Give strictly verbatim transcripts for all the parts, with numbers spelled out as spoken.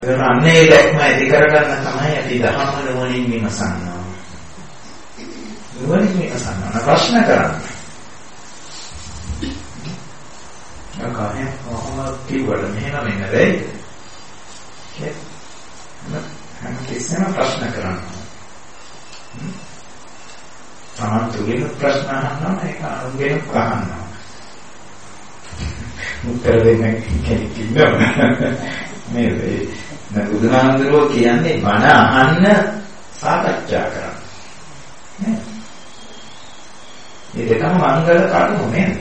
අන්නේ දැක්ම ඇති කරගන්න තමයි අපි ධර්ම නුවණින් විමසනවා. නුවණින් විමසනවා ප්‍රශ්න කරන්නේ. අකහේ කොහොමද කිව්වද මෙහෙම මෙන්න වෙයි. ඒ හැම කෙසේම ප්‍රශ්න කරනවා. තමන් තුලින් ප්‍රශ්න අහනවා ඒක අනුගෙන අහනවා. උත්තර දෙන්න කෙනෙක් ඉන්නවා. මේ මේ බුදුහාමුදුරුවෝ කියන්නේ බණ අහන්න සාකච්ඡා කරන්න. නේ? මේ දෙකම මංගල කරුණු නේද?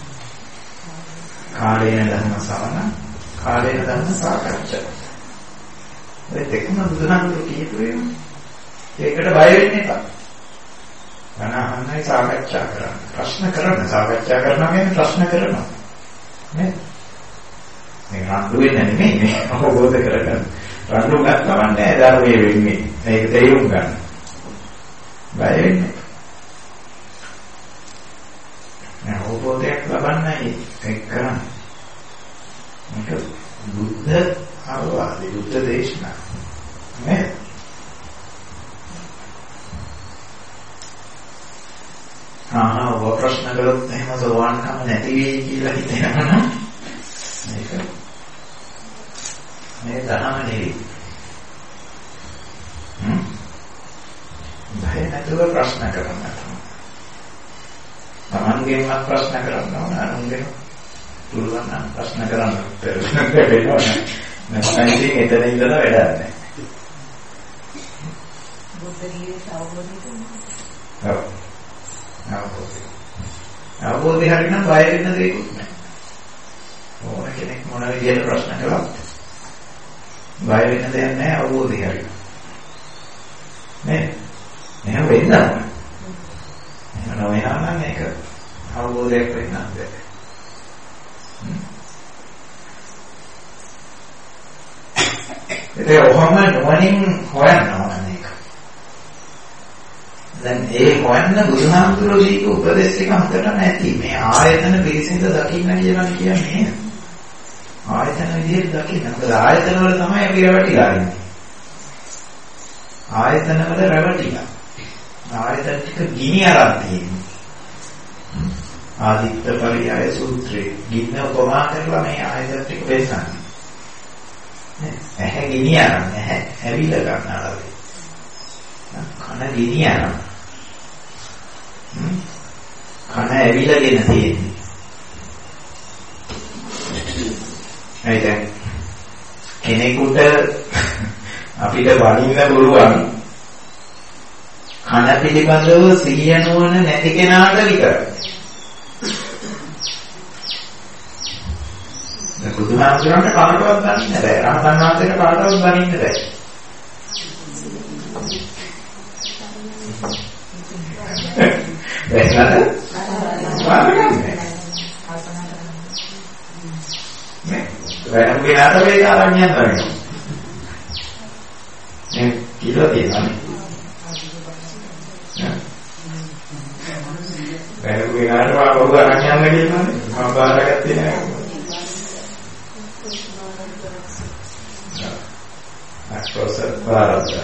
කාලේන ධර්ම ශ්‍රවණ, කාලේන ධර්ම සාකච්ඡා. මේ දෙකම බුදුහාමුදුරුවෝ කියපුවේ ඒකට බය වෙන්න එපා. බණ අහන්නයි සාකච්ඡා කරන්න. ප්‍රශ්න කරන්න සාකච්ඡා කරනවා කියන්නේ ප්‍රශ්න කරනවා. නේද? මේ රණ්ඩු වෙන්නේ නෙමෙයි මේ අවබෝධ කරගන්න. රණ්ඩු ගන්නව නැහැ ධර්මයේ වෙන්නේ. මේක තේරුම් ගන්න. බය වෙන්නේ. මේ අවබෝධයක් ලබන්නයි ඒක කරන්නේ. මේක බුද්ධ අවවාදී බුද්ධ දේශනා. නේ? ආහා ඔබ ප්‍රශ්න කළොත් එහෙම සෝවාන්කම නැති වෙයි කියලා හිතනවා නම් මේක මේ ධර්ම නෙවෙයි. හ්ම්. බය නැතුව ප්‍රශ්න කරන්න. තමන්ගෙන්වත් ප්‍රශ්න කරන්න ඕන අනුන්ගෙන් පුළුවන් නම් ප්‍රශ්න කරන්න බැරිවෙනවා. නැත්නම් ඉතින් එතන ඉඳලා වැඩක් නැහැ. බුද්ධියේ අවබෝධය. ඔව්. අවබෝධය. අවබෝධය හරිනම් බය වෙන්න දෙයක් නැහැ. ඕන කෙනෙක් මොන විදියට ප්‍රශ්න කළත් බය වෙන්න දෙයක් නැහැ අවබෝධය හරියට. නේද? එහෙම වෙන්න ඕන. එහෙම නොවෙනා නම් ඒක අවබෝධයක් වෙන්න බෑ. ඒක ඔහොම නොවනින් හොයන්න ඕන මේක. දැන් ඒ හොයන්න බුදුහාමුදුරුවෝ දීපු උපදේශ එක හතර නැති. මේ ආයතන පිළිසින්ද දකින්න කියලා කියන්නේ. ආයතන විදිහට දකින්න. මොකද ආයතන වල තමයි අපි රැවටිලා ඉන්නේ. ආයතන වල රැවටිලා. ආයතන ටික ගිනි අරන් තියෙනවා. ආදිත්ත පරියාය සූත්‍රයේ ගින්න උපමා කරලා මේ ආයතන ටික පෙන්නන්නේ. ඇහැ ගිනි අරන් ඇහැ ඇවිල්ලා ගන්නවා. කන ගිනි අරන්. කන ඇවිල්ලාගෙන තියෙන්නේ. එයිද කෙනෙකුට අපිට වඩින්න පුළුවන් කන පිළිබඳව සිහිය නුවණ නැති කෙනාට විතරයි. දැන් බුදුහාමුදුරන්ට කාටවත් දන්නේ නැහැ. රහතන් වහන්සේට කාටවත් දන්නේ නැහැ. දැක්කද? වාරගන්නේ. වෙනම විනාත වේග ආරම්භයක් කරනවා. මේ කියලා තියෙනවා. වෙනම විනාත වාරව ආරම්භයක් කියනවානේ. මම බාරගත්තේ නැහැ. අක්‍රෝසර් බාරගත්තා.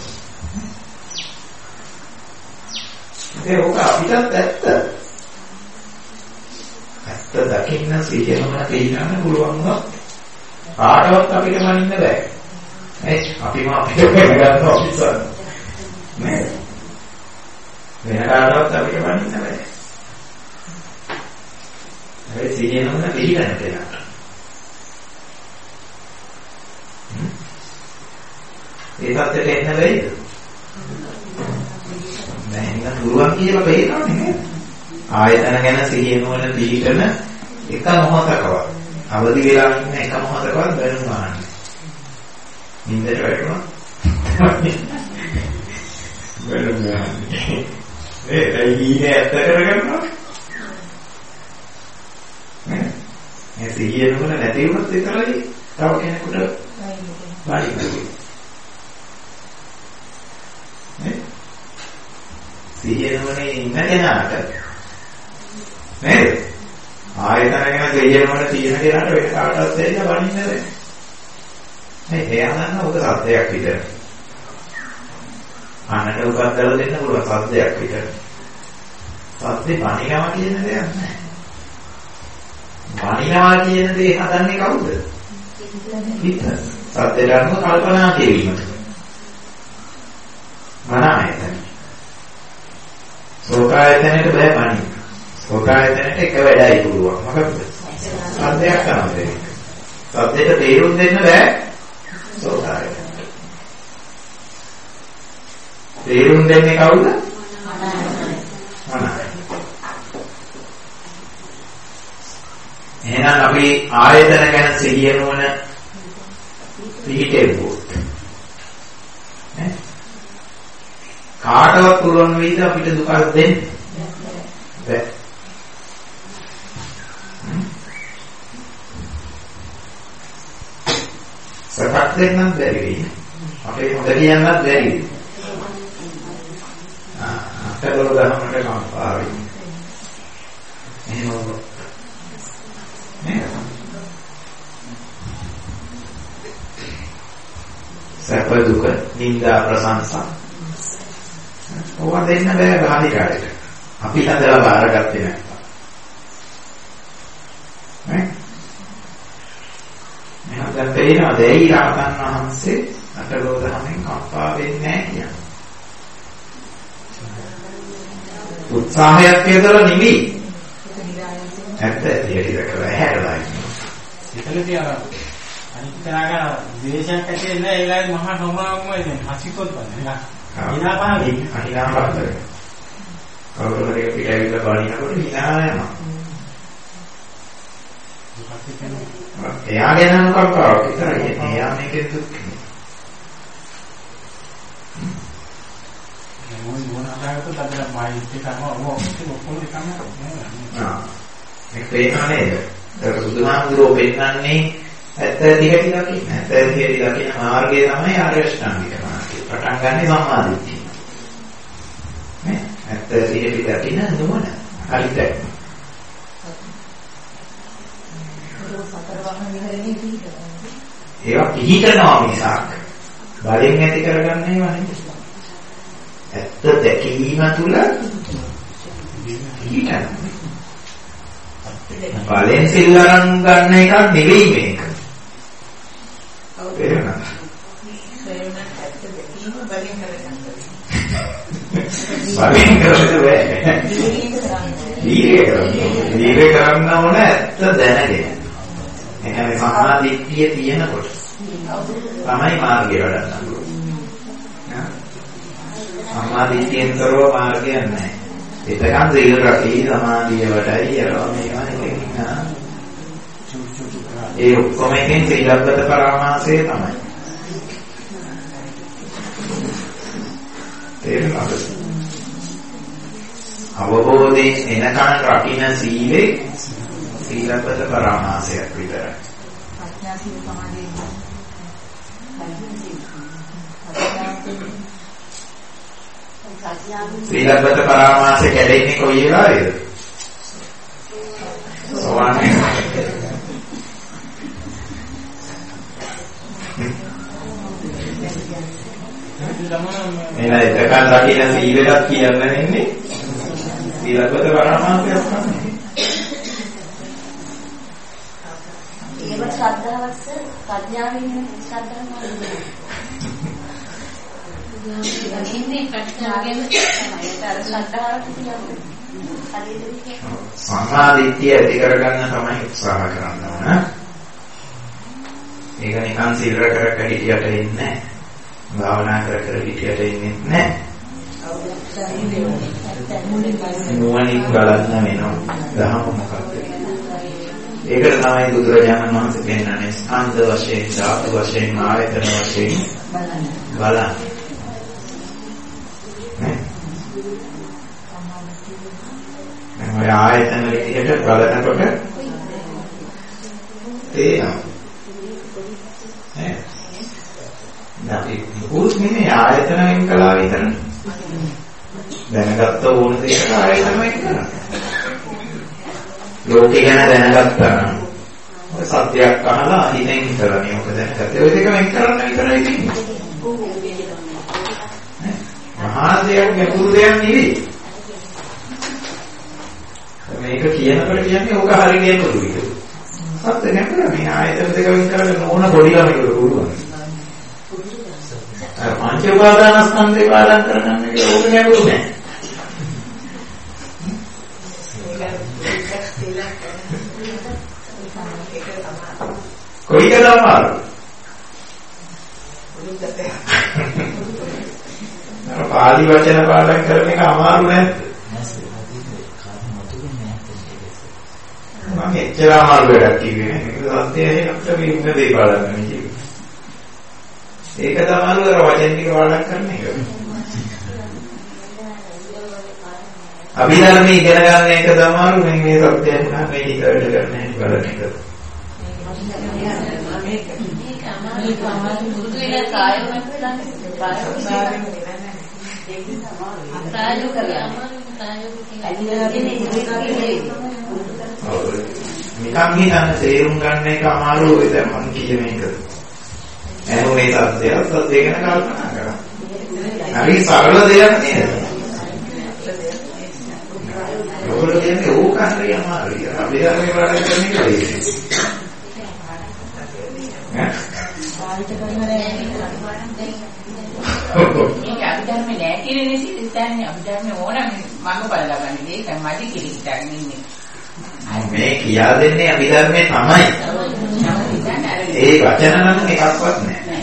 ඒක අපිටත් ඇත්ත. ඇත්ත දකින්න සිහියම තේින්න පුළුවන් වුණා. කාටවත් අපිට මනින්න බෑ. නේ? අපිම අපිට ගන්න ඔෆිසර්. නේද? වෙන කාටවත් අපිට මනින්න බෑ. ඒ සිහියම තේින්න කියලා. ඒ පැත්තට එන්න බැයිද? නැහැ දුරුවන් කියලා බේරන්නේ නේද? ආයතන ගැන සිහිය නුවණ පිළිගෙන එක මොහොතකවත් අවදි වෙලා ඉන්න එක මොහොතකවත් බැලුම් ගන්න. නින්දට වැටුණා. බැලුම් ගන්න. ඒ ඇයිනේ ඇත්ත කරගන්නවා. නේ? මේ සිහිය නුවණ නැති වුණොත් විතරයි තව කෙනෙකුට බාහිරයි. නේ? සිහිය නුවණේ ඉන්න කෙනාට නේද? ආයතන ගැන සිහිය නුවණ තියෙන කෙනාට වෙන කාටවත් දෙන්න බනින්න බෑ. මේ එයා ගන්න ඔක සත්‍යයක් විතර. අන්නට උගත් දාලා දෙන්න පුළුවන් සත්‍යයක් විතර. සත්‍ය බණිනවා කියන දෙයක් නැහැ. බණිනවා කියන දේ හදන්නේ කවුද? හිත. සත්‍ය ධර්ම කල්පනා කිරීම. මන ආයතන. සෝකායතනයට බෑ බණින්න. සෝකායතනයට එක වැඩයි පුළුවන්. මොකද? සත්‍යයක් කරනවා. සත්‍යයට තේරුම් දෙන්න බෑ සෝකායතනයට. තේරුම් දෙන්නේ කවුද? මනයි. එහෙනම් අපි ආයතන ගැන සිහිය නොවන පිළිටෙව්වොත් නේ කාටවත් පුළුවන් වෙයිද අපිට දුකක් දෙන්න? බැහැ. සපක් දෙන්නත් බැරි වෙයි. අපේ හොඳ කියන්නත් බැරි වෙයි. ආ අතවල ගහමකට කම්පාවයි. එහෙම නේ සැප දුක නිന്ദා ප්‍රශංසා ඕවා දෙන්න බෑ ගාලිකාරයට. අපි හදලා බාරගත්තේ නැත්තම් නේ මම දැන් තේරෙනවා දෙයි රහතන් වහන්සේ අටලෝ දහමෙන් කම්පා වෙන්නේ නැහැ කියන්නේ. උත්සාහයක් යොදලා නිවි. ඇත්ත ඒක කරලා හැරලා ඉන්නේ. ඒකලදී අර අනිත් කෙනාගේ ද්වේෂයක් ඇති වෙන්නේ ඒ වෙලාවේ මහා නොමාවමයි දැන් හසිකොත් බලන්න. හිනා පහේ හිනා පහේ. කවුරු හරි පිටවිල්ල බණිනකොට හිනා යනවා. එයා ගැන කල්පනාවක් විතරයි. එයා මේකෙන් දුක් මොන මොන අදායකට අපිට මායිත් එකම ඔක්කොම ඔක්කොම එකම ආ මේක පේනවා නේද? ඒක බුදුහාමුදුරුවෝ පෙන්නන්නේ ඇත්ත දිහට දකින්න. ඇත්ත දිහට දකින්න මාර්ගය තමයි ආර්ය අෂ්ටාංගික මාර්ගය. පටන් ගන්න සම්මාදිට්ඨිය. නේ? ඇත්ත දිහට දකින්න නුවණ. හරිද? ඒවා පිළිහිටනවා මිසක් බලෙන් ඇති කරගන්න ඒවා නෙමෙයි. ඇත්ත දැකීම තුළ පිළිහිටනවා. බලෙන් සිල්ලරන් ගන්න එකක් නෙවෙයි මේක. තේරෙනවද? බලෙන් කරන්නේ බෑ. දීර්ඝ කරන්නේ. දීර්ඝ කරන්න ඕන ඇත්ත දැනගෙන. එහෙනම් සම්මා දිට්ඨිය තියෙනකොට තමයි මාර්ගය වඩන්න පුළුවන්. සම්මා දිට්ඨියෙන් තොරව මාර්ගයක් නැහැ. එතකන් සීල රැකී සමාධිය වඩයි යනවා මේවා නෙවෙයි. ඒ ඔක්කොම එකෙන් සීලබ්බත පරාමාසය තමයි. තේරුණාද? අවබෝධයෙන් එනකන් රකින්න සීලේ සීලබ්බත පරාමාසයක් විතරයි. ප්‍රඥා සීල සමාධිය සීලබ්බත පරාමාසය කැඩෙන්නේ කොයි වෙලාවේද? සෝවාන් එන එකකන් දකින්න සීලයක් කියන්න නෙන්නේ සීලබ්බත පරාමාසයක් තමයි. ඒව ශ්‍රද්ධාවස්ස ප්‍රඥාවෙන් ශ්‍රද්ධාවම ඉන්නේ ප්‍රඥාවෙන් තමයි අර ශ්‍රද්ධාවට කියන්නේ. හරියද? සම්මා දිට්ඨිය ඇති කරගන්න තමයි උත්සාහ කරන්න ඕන. ඒක නිකන් සීල රැක රැක හිටියට ඉන්නේ නැහැ. භාවනා කර කර හිටියට ඉන්නේ නැහැ. නුවණින් බලන්න වෙනවා. දහම මොකක්ද? ඒකට තමයි බුදුරජාණන් වහන්සේ පෙන්නන්නේ ස්කන්ධ වශයෙන්, ධාතු වශයෙන්, ආයතන වශයෙන් බලන්න. නේ? මේ ආයතන විදිහට බලනකොට තේනවා. නේ? නැති උස් නෙමෙයි ආයතන වෙන් කළා විතරනේ. දැනගත්ත ඕන දෙයක ආයතන වෙන් කරනවා. ලෝකේ ගැන දැනගත්තා නම් සත්‍යයක් අහලා හිතෙන් හිතලා මොකද දැනගත්තේ ඔය දෙක වෙන් කරන්න විතරයි තියෙන්නේ. මහා දෙයක් ගැඹුරු දෙයක් නෙවෙයි. මේක කියනකොට කියන්නේ ඕක හරිය ගැඹුරුයි. සත්‍ය ගැඹුරු මේ ආයතන දෙක වෙන් කරගෙන ඕන පොඩි ළමයෙකුට පුළුවන්. අර පංච උපාදානස්කන්ධේ පාලන කරගන්න එක ඕක ගැඹුරු නෑ. කොයිකද අමාරු? අර පාලි වචන පාඩම් කරන එක අමාරු නැද්ද? මම එච්චර අමාරු වැඩක් කිව්වේ නෑ. ඒක සත්‍යයෙන් අපිට මේ උග දේ පාඩම් කරන්න කිව්වේ. ඒක තමයි අර වචන ටික පාඩම් කරන එක. අභිධර්මයේ ඉගෙන ගන්න එක තමයි මේ මේ සත්‍යයෙන් නම් මේ ටික වැඩ කරන්න හැටි බලන එක. මේක අමාරු අමාරු මුරුදු වෙන කායවත් දාන්න නිකම් හිතන්න තේරුම් ගන්න එක අමාරුයි දැන් මම කියන එක. එහුනේ සත්‍යයක් සත්‍ය ගැන කල්පනා කරා. හරි සරල දෙයක් නේද? ඔයගොල්ලෝ කියන්නේ ඕක හරි අමාරුයි. අපි ධර්මයේ පාඩම් කරන එක හරි. ඈ? පාවිච්චි කරන්නේ ඒක අභිධර්මයේ නෑ කියන නිසා ඉතින් අභිධර්මයේ ඕනම මම බලගන්නේ ඒක මදි කියලා හිතාගෙන ඉන්නේ. මේ කියා දෙන්නේ අභිධර්මයේ තමයි. ඒ වචන නම් එකක්වත් නෑ.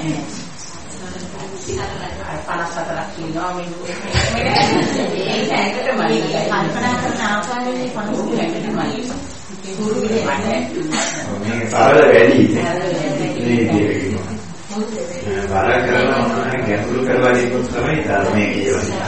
පනස් හතරක් කියනවා මේ ඒක ඇත්තටම මදි. කල්පනා කරන ආකාරයේ පනස් හතරක් මදි. ගුරු විදිහට මේ සරල වැඩි. මේ විදිහට බාර කරලා මොනවාරි ගැඹුරු කරලා ඉන්නොත් තමයි ධර්මයේ කියවන්නේ.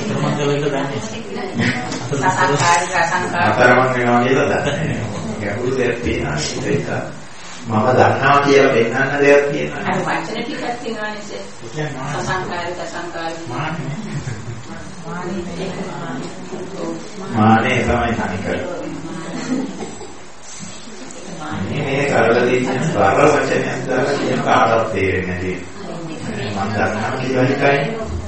සංස්කාරික සංස්කාර අතරමං වෙනවා කියලා දන්නේ. ගැඹුරු දෙයක් තියෙනවා ඒක. මම දන්නවා කියලා පෙන්වන්න දෙයක් තියෙනවා. අර වචන ටිකක් තියෙනවා නේද? සංස්කාරික සංස්කාරික මානේ. මානේ තමයි තනිකර. මේ කරලා තියෙන බාර වචනයක් දාලා කියන කාටවත් තේරෙන්නේ නැති. මම දන්නවා කියලා හිතයි.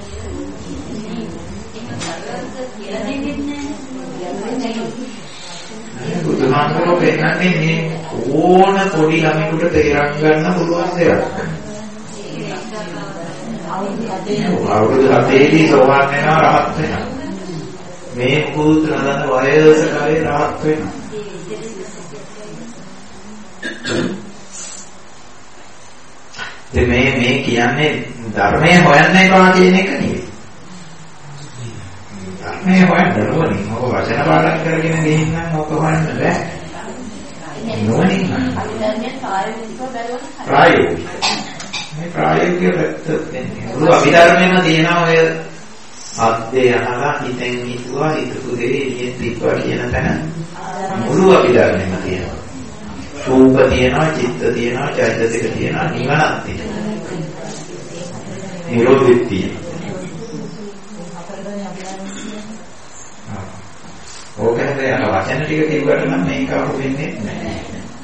බුදුහාමුදුරුවෝ පෙන්නන්නේ මේ ඕන පොඩි ළමයෙකුට තේරුම් ගන්න පුළුවන් දෙයක්. අවුරුදු හතේදී සෝවාන් වෙනවා රහත් වෙනවා. මේ පුත්‍ර නදන වයස කාලේ රහත් වෙනවා. මේ මේ කියන්නේ ධර්මයේ හොයන්න එපා කියන එක නෙවෙයි. ධර්මයේ හොයන්න ඕනේ. මොකද වචන පාඩම් කරගෙන ගිහින් නම් මොකද හොයන්න බෑ. නෝනින් අභිධර්මයේ ප්‍රායෝගිකව බලවන ප්‍රායෝගික. මේ ප්‍රායෝගික පැත්ත දෙන්නේ. උළු අභිධර්මයේම තියෙනවා ඔය අද්දේ අහලා හිතෙන් හිතුවා හිතපු දේ එළියෙන් තිබ්බා කියන තැන මුළු අභිධර්මයේම තියෙනවා. රූප තියෙනවා, චිත්ත තියෙනවා, චෛතසික තියෙනවා, නිවනක් තියෙනවා. නිරෝධිත තියෙනවා. ඕකනේ අර වචන ටික කිව්වට නම් මේක අහු වෙන්නේ නැහැ.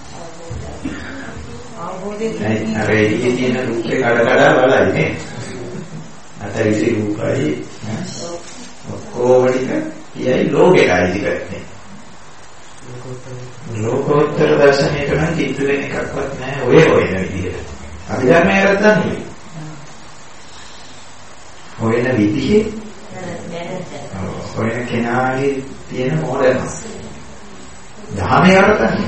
අවබෝධයෙන් අර එළියේ තියෙන රූපේ කඩ කඩ බලයි නේ. අතර ඉති රූපයි ඔක්කොම ටික කියයි ලෝකෙටයි ටිකනේ. ලෝකෝත්තර දර්ශනයට නම් කිට්ටු වෙන එකක්වත් නැහැ ඔය හොයන විදිහට. අපි ධර්මය කරද්දී නෙවෙයි. හොයන විදිහේ හොයන කෙනාගේ තියෙන මොඩර්නස්. ධර්මය කරද්දී.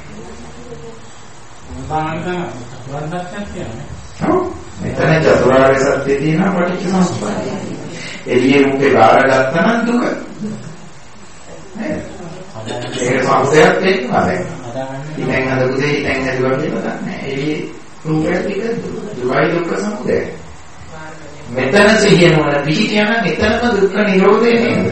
බාහංග වන්දක්යක් කියන්නේ. ඔව්. මෙතන චතුරාර්ය සත්‍ය තියෙනවා පටිච්චසමුප්පාදය. එළියේ රූපේ බාරගත්තා නම් දුක. නේද? ඒක සමුදයක් තියෙනවා දැන්. ඉතින් අද උදේ ඉතින් හදුවා කියලා දන්නේ. එළියේ රූපයක් ටික දුකයි දුක්ඛ සමුදය. මෙතන සිහිනවන පිහිටියම මෙතනම දුක්ඛ නිරෝධය නේද?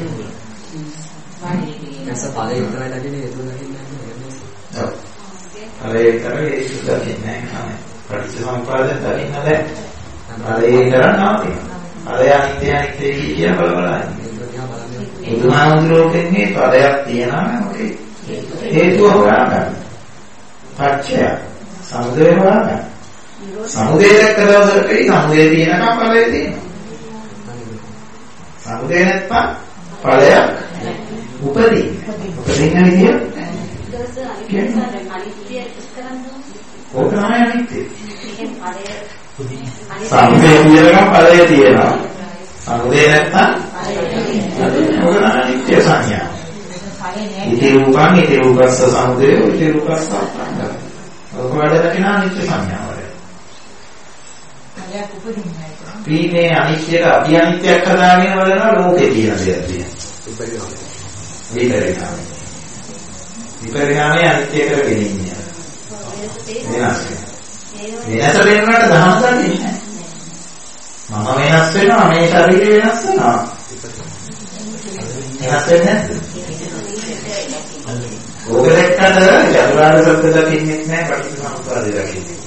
මේස ඵලයේ විතරයි ලැබෙන්නේ ඒක දකින්නේ නැහැ. ඔව්. ඵලයේ විතරයි ඒක දකින්නේ නැහැ. පටිච්චසමුප්පාදයෙන් දකින්න බෑ. ඵලයේ විතරක් නවතින. ඵලය අනිත්‍ය අනිත්‍ය කියන බල බල ඉන්නේ. බුදුහාමුදුරුවෝ කියන්නේ ඵලයක් තියනවා නම් ඔකේ හේතුව හොයාගන්න. පච්චය සමුදය වාග්ය. සමුදය දැක්ක දවසකදී සමුදය තියෙනකම් ඵලය තියෙනවා. සමුදය නැත්නම් ඵලයක් උපදින්නේ. උපදින්න විදිය ඕක තමයි අනිත්‍ය. සමුදය කියනකම් ඵලය තියෙනවා. සමුදය නැත්නම් ඕක තමයි අනිත්‍ය සංඥා. ඉති රූපං ඉති රූපස්ස සමුදය ඉති රූපස්ස සංඥා. ඔක වැඩ දකින අනිත්‍ය සංඥාව. ඵලයක් උපදින්නේ නැහැ. පීනේ අනිත්‍යක අභි අනිත්‍යයක් හදාගෙන බලනවා ලෝකේ තියෙන දෙයක් තියෙනවා. විපරිණාමය. විපරිණාමය අනිත්‍ය කරගෙන ඉන්නේ. වෙනස්. වෙනස වෙනකොට දහම් ගන්නේ නැහැ. මම වෙනස් වෙනවා මේ ශරීරය වෙනස් වෙනවා. වෙනස් වෙන්නේ නැද්ද? ඕක දැක්කද චතුරාර්ය සත්‍ය දකින්නෙත් නැහැ පටිච්චසමුප්පාදය දකින්නෙත්.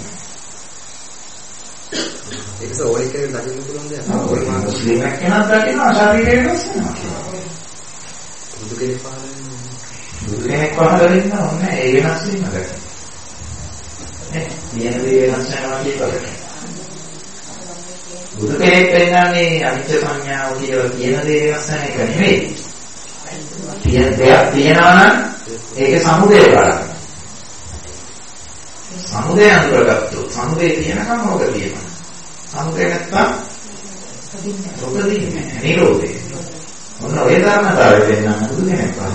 ඒකස ඕනික දකින්න පුළුවන් දෙයක්. ඕක මුස්ලිම් කෙනෙක් දකිනවා ශරීරය වෙනස් වෙනවා. බුදු කෙනෙක් පහළ වෙනවා. බුදු කෙනෙක් පහළ වෙන්න ඕනේ ඒ වෙනස් වීම දැක්ක. නේ නියම දේ වෙනස් වෙනවා කියපලට. බුදු කෙනෙක් වෙනන්නේ අනිත්‍ය සංඥාව කියලා කියන දේ වෙනස් වෙන එක නෙවෙයි. තියෙන දෙයක් තියෙනවා නම් ඒකේ සමුදය බලන්න. සමුදය අඳුරගත්තොත් සමුදය තියෙනකම් ඕක තියෙනවා. සමුදය නැත්තම් උපදින්නේ නිරෝධය. මොන ඔය ධර්මතාවය වෙනනම් බුදු කෙනෙක් පහළ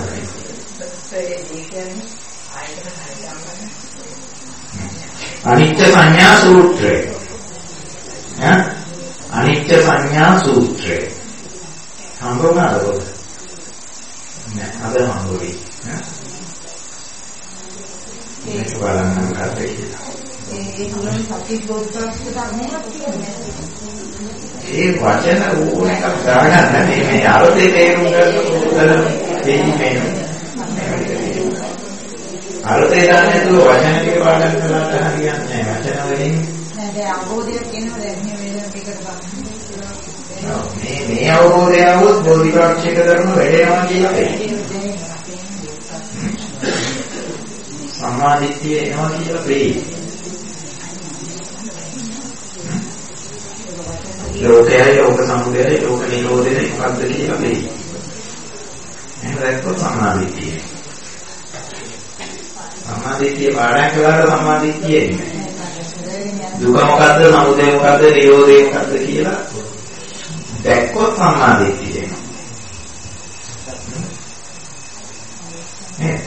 අනිත්‍ය සංඥා සූත්‍රය. ඈ අනිත්‍ය සංඥා සූත්‍රය. හම්බුණාද ඔබ? නෑ අද හම්බුනේ. ඈ මේක බලන්න කටේ කියලා. ඒ තුලින් සත්‍ය බෝධිසත්ව ධර්මයක් කියන්නේ. ඒ වචන ඕන එකක් දාගන්න මේ මේ අර්ථේ තේරුම් ගන්න දෙන්නේ අර්ථය දාන්නේ තු වචන ටික පාඩම් කරලා හරියන්නේ නැහැ. වචන වලින් නෑ දැන් අවබෝධය කියනවා දැන් මේ වෙන එකට ගන්න. මේ මේ අවබෝධය આવොත් බෝධිපාක්ෂික ධර්ම වැඩේනවා කියලා වෙන්නේ. සම්මාදිට්ඨිය එනවා කියලා වෙයි. ලෝකයයි ලෝක සමුදයයි ලෝක නිරෝධයයි මොකද්ද කියලා වෙයි. එහෙනම් දැක්කොත් සම්මාදිට්ඨිය. සම්මාදිට්ඨිය පාඩම් කළාට සම්මාදිට්ඨිය එන්නේ. දුක මොකද්ද සමුදය මොකද්ද නිරෝධය මොකද්ද කියලා දැක්කොත් සම්මාදිට්ඨිය එනවා. නේ?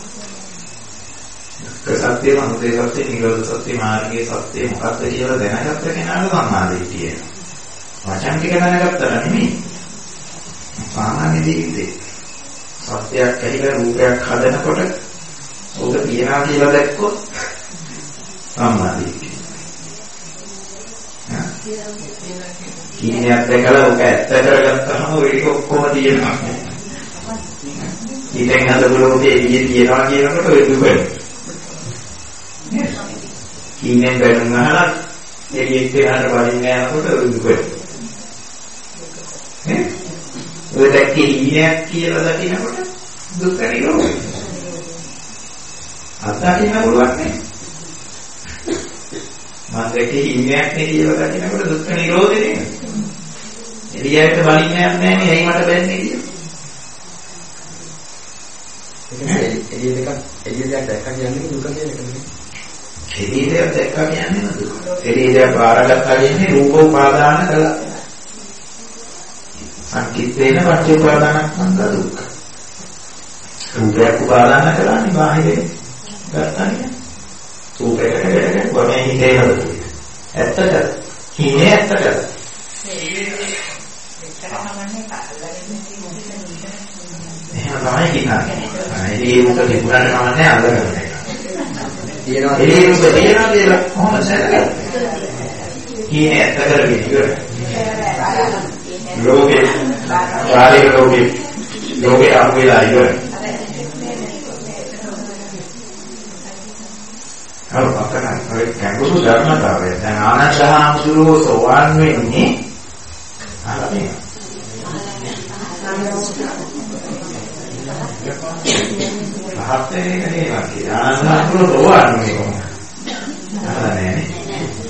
සත්‍ය සමුදය සත්‍ය නිරෝධ සත්‍ය මාර්ගයේ සත්‍ය මොකද්ද කියලා දැනගත්ත කෙනාට සම්මාදිට්ඨිය එනවා. වචන ටික දැනගත්තා නෙමෙයි. සාමාන්‍ය ජීවිතේ සත්‍යයක් ඇහිලා රූපයක් හදනකොට ඕක තියනවා කියලා දැක්කොත් සම්මාදිට්ඨිය. කීයක් දැකලා ඕක ඇත්ත කරගත්තාම ඒක ඔක්කොම තියෙනවා. ඉතින් හදපු ලෝකේ එළිය තියනවා කියනකොට ඔය දුකයි. කීයෙන් බැලුම් අහලා එළියට යනකොට වලින් යනකොට ඔය දුකයි. නේ? ඔය දැක්කේ ඊනයක් කියලා දකිනකොට දුක නිරෝධය. අත්දකින්න පුළුවන් නේ. මම දැක්කේ ඊනයක් නේ කියලා දකිනකොට දුක නිරෝධය නේ. එළියට වලින් යන්නේ නැහැ නේ. එයි මට බැන්නේ කියලා. එළිය දෙකක් එළිය දෙයක් දැක්කා කියන්නේ දුක කියන එක නෙමෙයි. එළිය දෙයක් දැක්කා කියන්නේ දුක. එළිය දෙයක් බාරගත්තා කියන්නේ රූප උපාදාන කළා. සංකිට්ඨේන පච්ච උපාදානස්කන්ධ දුක්ඛ. රූපයක් උපාදාන කළානේ බාහිරේ ගන්නන්නේ. රූපයකට වැඩකට වගේ හිතේ හදන්නේ. ඇත්තට හිනේ ඇත්තට. එහෙනම් තමයි කියන්නේ. ඒ රූප තිබුණාට කමන්නේ අඳගන්න එක. තියෙනවා ඒ රූප තියෙනවා කියලා කොහොමද දැනගන්නේ? හිනේ ඇත්ත කරගෙන ඉවරයි. ලෝකේ කාලේ ලෝකේ ලෝකේ අපේලා ඉවරයි. හරි අපතන ඔය කැඹුරු ධර්මතාවය. දැන් ආනන්ද හාමුදුරුවෝ සෝවාන් වෙන්නේ අරගෙන. රහත් වෙන එක නේ වාසිය. ආනන්දහතුරු රෝවන්නේ කොහොමද? අහලා නැහැ නේ.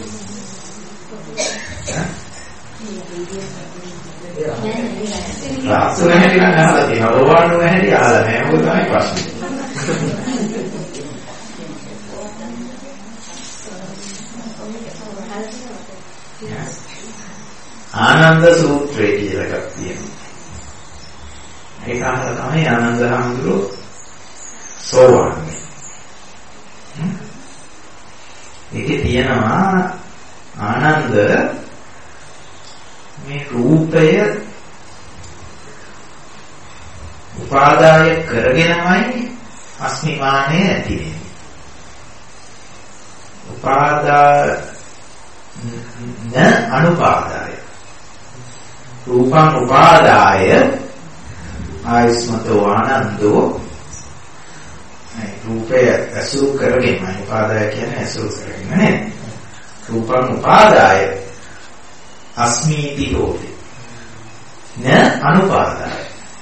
රහත් වෙන හැටි නම් අහලා තියෙනවා. රෝවන්නේ නැහැටි අහලා නැහැ. මොකද තමයි ප්‍රශ්නේ. ආනන්ද සූත්‍රය කියලා එකක් තියෙනවා. ඒක අහලා තමයි ආනන්ද හාමුදුරුවෝ සෝවන්නේ. ඒකේ තියෙනවා ආනන්ද මේ රූපය උපාදාය කරගෙනමයි අස්මිමානය ඇති වෙන්නේ. උපාදා න අනුපාදාය රූපං උපාදාය ආයස්මතෝ ආනන්දෝ ඒ රූපය අසුරු කරගෙන උපාදාය කියන්නේ අසුරු කරගෙන නේද? රූපං උපාදාය අස්මීති හෝති න අනුපාදාය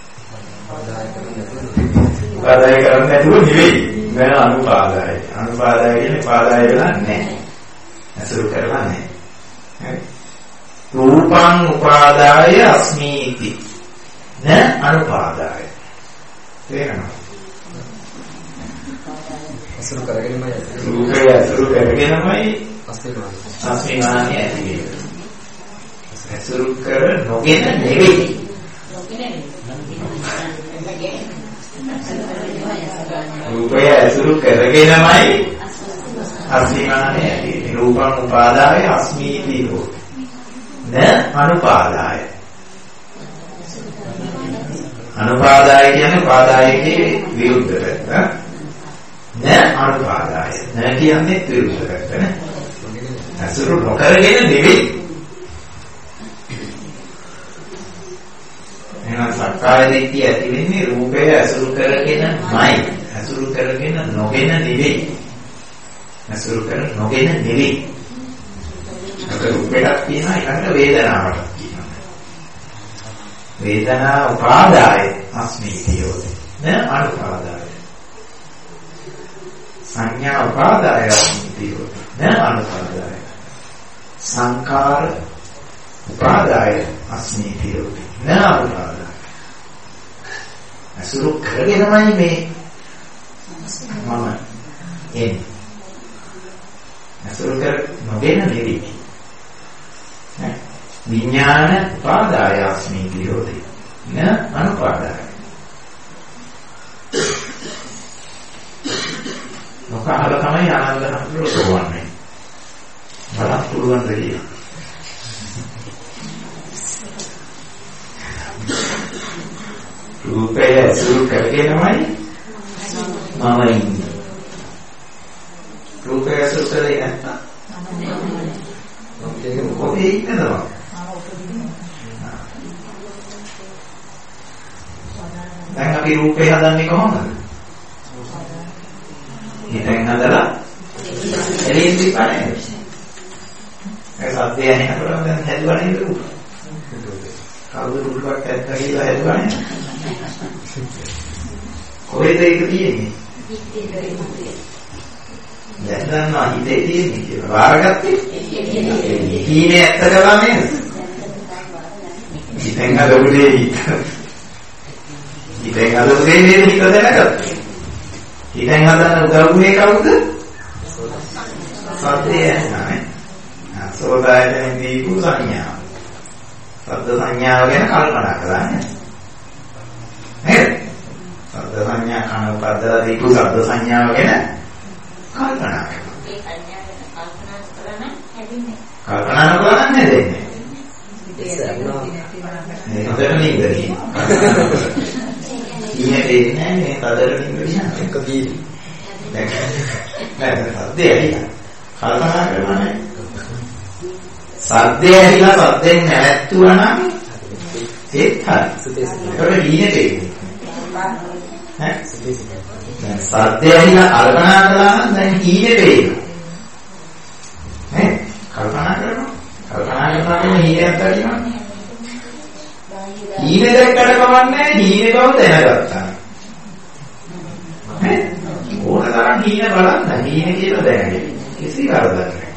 උපාදාය කරන්නේ නැතුව නෙවෙයි වෙන අනුපාදාය අනුපාදාය කියන්නේ පාදාය වෙලා නැහැ අසුරු කරලා නැහැ. හරි. රූපං උපාදාය අස්මීති න අනුපාදාය. තේරෙනවද? අසුරු කරගෙනමයි රූපය අසුරු කරගෙනමයි අස්මිමානිය. අස්මිමානිය ඇති වෙන්නේ. අසුරු කර නොගෙන නෙවෙයි. රූපය අසුරු කරගෙනමයි අස්මිමානිය ඇති වෙන්නේ. රූපං උපාදාය අස්මීති හෝති න අනුපාදාය. අනුපාදාය කියන්නේ උපාදායයේ විරුද්ධ පැත්ත. න අනුපාදාය. න කියන්නේ විරුද්ධ පැත්ත නේ. අසුරු නොකරගෙන නෙවෙයි. එහෙනම් සක්කාය දිට්ඨිය ඇති වෙන්නේ රූපය අසුරු කරගෙනමයි. අසුරු කරගෙන නොගෙන නෙවෙයි. අසුරු කර නොගෙන නෙවෙයි. අපේ රූපයක් තියෙනවා ඊළඟට වේදනාවක් තියෙනවා. වේදනා උපාදාය අස්මීතියෝති න අනුපාදාය. සංඥා උපාදාය අස්මීතියෝති න අනුපාදාය. සංකාර උපාදාය අස්මීතියෝති න අනුපාදාය. අසුරු කරගෙනමයි මේ මම එන්නේ. අසුරු කර නොගෙන නෙවෙයි. විඥාන උපාදාය අස්මීති හෝති න අනුපාදාය. මොකහල තමයි ආනන්ද හඳුරෝ තෝවන්නේ. බලන්න පුළුවන් දෙයක්. රූපය අසුරු කරගෙනමයි මම ඉන්නේ. රූපය අසුරු කරේ නැත්නම් කොහේ ඉන්නද? දැන් අපි රූපේ හදන්නේ කොහොමද? හිතෙන් හදලා එළියෙන් දීපනේ. ඒ සද්දය ඇහෙනකොට දැන් හැදුවා නේද රූප? කවුරු රූපයක් ඇත්ත කියලා හැදුවා නේද? කොහෙද ඒක තියෙන්නේ? දැන් දන්නවා හිතේ තියෙන්නේ කියලා. වාරගත්තේ? හීනේ ඇත්ත කළා නේද? හිතෙන් හදපුනේ හිත. හිතෙන් හදපුනේ නේද හිත දැනගත්තේ? හිතෙන් හදන්න උදව්ුනේ කවුද? සද්දය නෑ. සෝදායතනෙන් දීපු සංඥා. සද්ද සංඥාව ගැන කල්පනා කරා නේද? නේද? සද්ද සංඥා කන පදලා දීපු සද්ද සංඥාව ගැන කල්පනා කරනවා. ඒ සංඥා ගැන කල්පනා කරන හැදින්නේ. කල්පනා කරලා නම් හැදෙන්නේ. මේ හොඳට නින්දදී. ඉන්නේ දෙන්නේ මේ පදර නින්දදී එක දී. දැන් නෑ සද්දේ ඇහිලා. කල්පනා කරනවා නේ. සද්දේ ඇහිලා සද්දෙන් නැවැත්තුවා නම් ඒත් හරි. ඒකට දීනේ දෙන්නේ. ඈ දැන් සද්දේ ඇහිලා කල්පනා කළා නම් දැන් හීනේ පේනවා. නේ? කල්පනා කරනවා. කල්පනා කරනවා කියන්නේ හීනයක් දකිනවා. හීනේ දැක්කට කමන්නේ හීනේ බව දැනගත්තා. නේ? තරම් හීන බලන්න. හීන කියලා දැනගෙන. කිසි කරදරයක් නැහැ.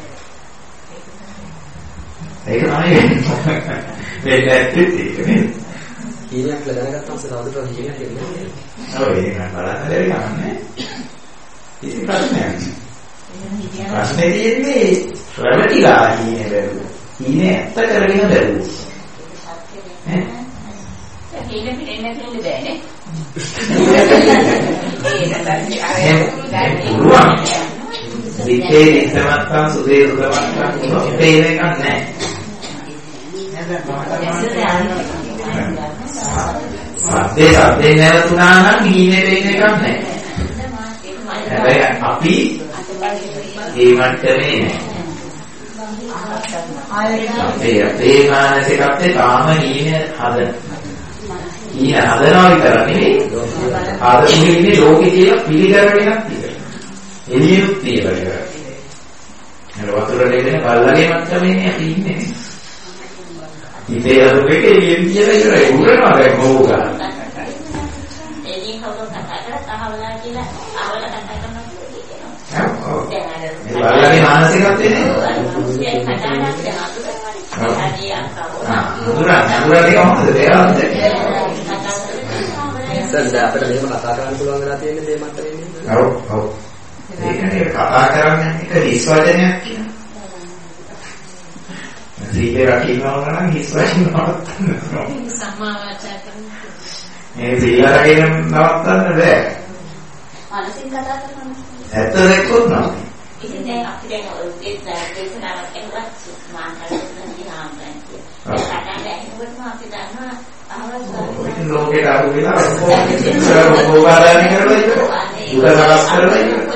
ඒක තමයි වෙන්නේ නැත්තේ ඒක. හීනයක් ලැබනගත්තාම සදාදට හීනයක් එන්නේ. ඔව් ඒක නම් බලන්න බැරි ගමන්නේ. කිසි ප්‍රශ්නයක් නැහැ. ප්‍රශ්නේ තියෙන්නේ රැවටිලා හීනේ බැලුවා. හීනේ ඇත්ත කරගෙන බැලුවා. ඈ? හීනේ පිටින් නැතිවෙන්න බෑනේ. පුළුවන්. විකේ ඉස්සමත්තන් සුදේ සුදමත්තන් පේන එකක් නැහැ. සද්දේ සද්දේ නැවතුනා නම් හීනේ පේන එකක් නැහැ. හැබැයි අපි ඒ මට්ටමේ නැහැ. අපේ අපේ මානසිකත්වයේ තාම හීන හදන. හීන හදනවා විතර නෙවෙයි. ආදමු ඉන්නේ ලෝකේ කියලා පිළිගන්න එකක් තියෙනවා. එළියෙත් තියෙනවා. නේද වතුර දෙන්නේ බල්ලගේ මට්ටමේ අපි ඉන්නේ. ඉතේ අරුපෙක එළියෙන් කියලා ඉවරයි. උරනවා දැන් මොකද? එළියෙන් කවුරු කතා කරලා අහවලා කියලා අහවලා කතා කරනවා කියනවා. ඔව්. බල්ලගේ මානසිකත්වය නේද? ඒ කතා දැන් අපිට මෙහෙම කතා කරන්න පුළුවන් වෙලා තියෙන්නේ මේ මට්ටමේ නේද? ඔව් ඔව්. ඒකනේ කතා කරන්නේ එක හිස් වචනයක් කියන. සීලේ රකින්නවා නම් හිස් වචන නවත්තන්න. සම්මා වාචා කරනවා. මේ සීල රකින්න නවත්තන්න බෑ. මානසික කතා කරනවා. ඇත්ත දැක්කොත් නම්. ඉතින් දැන් අපිට ඒ දේශනාවක් එක්කවත් මානසික කියනවා. කතාවට ඇහිනකොටම අපි දන්නවා අහවල් ලෝකේ ආපු වෙලාව ඕපාදාන කරලා ඉන්නවා. දුක සකස් කරලා ඉන්නවා.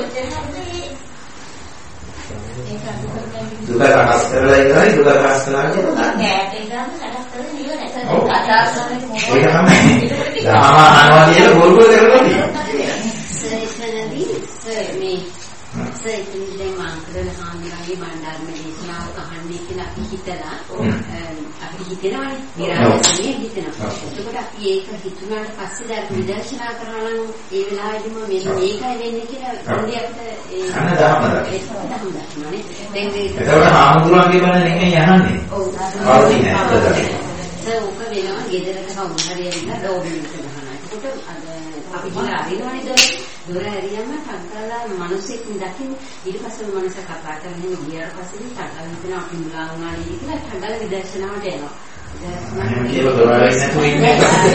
දුක සකස් කරලා ඉඳලා දුක සකස් කරලා ඉන්නවා. කෑට ගන්න සකස් කරලා නිව නැසෙයි කතා කරන්නේ මොකක්ද? ඒක තමයි. ධාම අහනවා කියලා බොරුව කරලා තියෙනවා. සරේසනදී සර් මේ සර් ඉතින් මම කරන හාමුදුරන්ගේ බණ්ඩාරම දේශනාව අහන්නේ කියලා අපි හිතලා අපි හිතනවානේ නිරාශනේ හිතනවා. එතකොට අපි ඒක හිතුනාට පස්සේ දැන් විදර්ශනා කරනවා නම් ඒ වෙලාවෙදිම මෙන්න මේකයි වෙන්නේ කියලා ඉන්නේ අපිට ඒ අන්න ධර්මද. ඒක තමයි. දැන් මේ ඒකට හාමුදුරන්ගේ බණ නෙමෙයි අහන්නේ. ඔව්. අවදි නෑ. සර් ඔක වෙනවා ගෙදරට කවුරු හරි ඇවිල්ලා ඩෝබින් කරනවා. එතකොට අපි කියලා අරිනවනේ දොර දොර ඇරියම ටක්කලා මිනිස්සෙක් දකින්න ඊට පස්සේ මිනිස්ස කතා කරන්නේ ගියාට පස්සේ ටක්කලා හිතන අපි මුලා වුණා නේද කියලා ටක්කලා විදර්ශනාවට එනවා. මම කියලා දොර ඇරින්න නැතුව ඉන්නේ.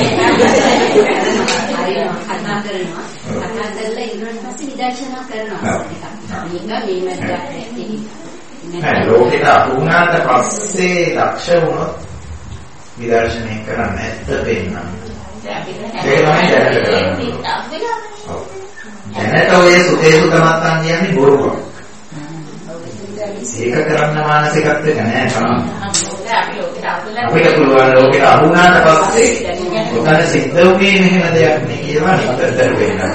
හරියට කතා කරනවා. කතා කරලා ඊට පස්සේ විදර්ශනා කරනවා. මේක මේ මැදට නෑ ලෝකෙට අහු වුණාට පස්සේ දක්ෂ වුණොත් විදර්ශනය කරන්න ඇත්ත වෙන්නම්. ඒක තමයි දැනට කරන්නේ. දැනට ඔය සුතේ සුතමත්තන් කියන්නේ බොරුවක්. ඒක කරන්න මානසිකත්වයක නෑ තමයි. අපිට පුළුවන් ලෝකෙට අහු වුණාට පස්සේ ඔතන සිද්ධ වුණේ මෙහෙම දෙයක් නේ කියලා නිතර වෙනවා.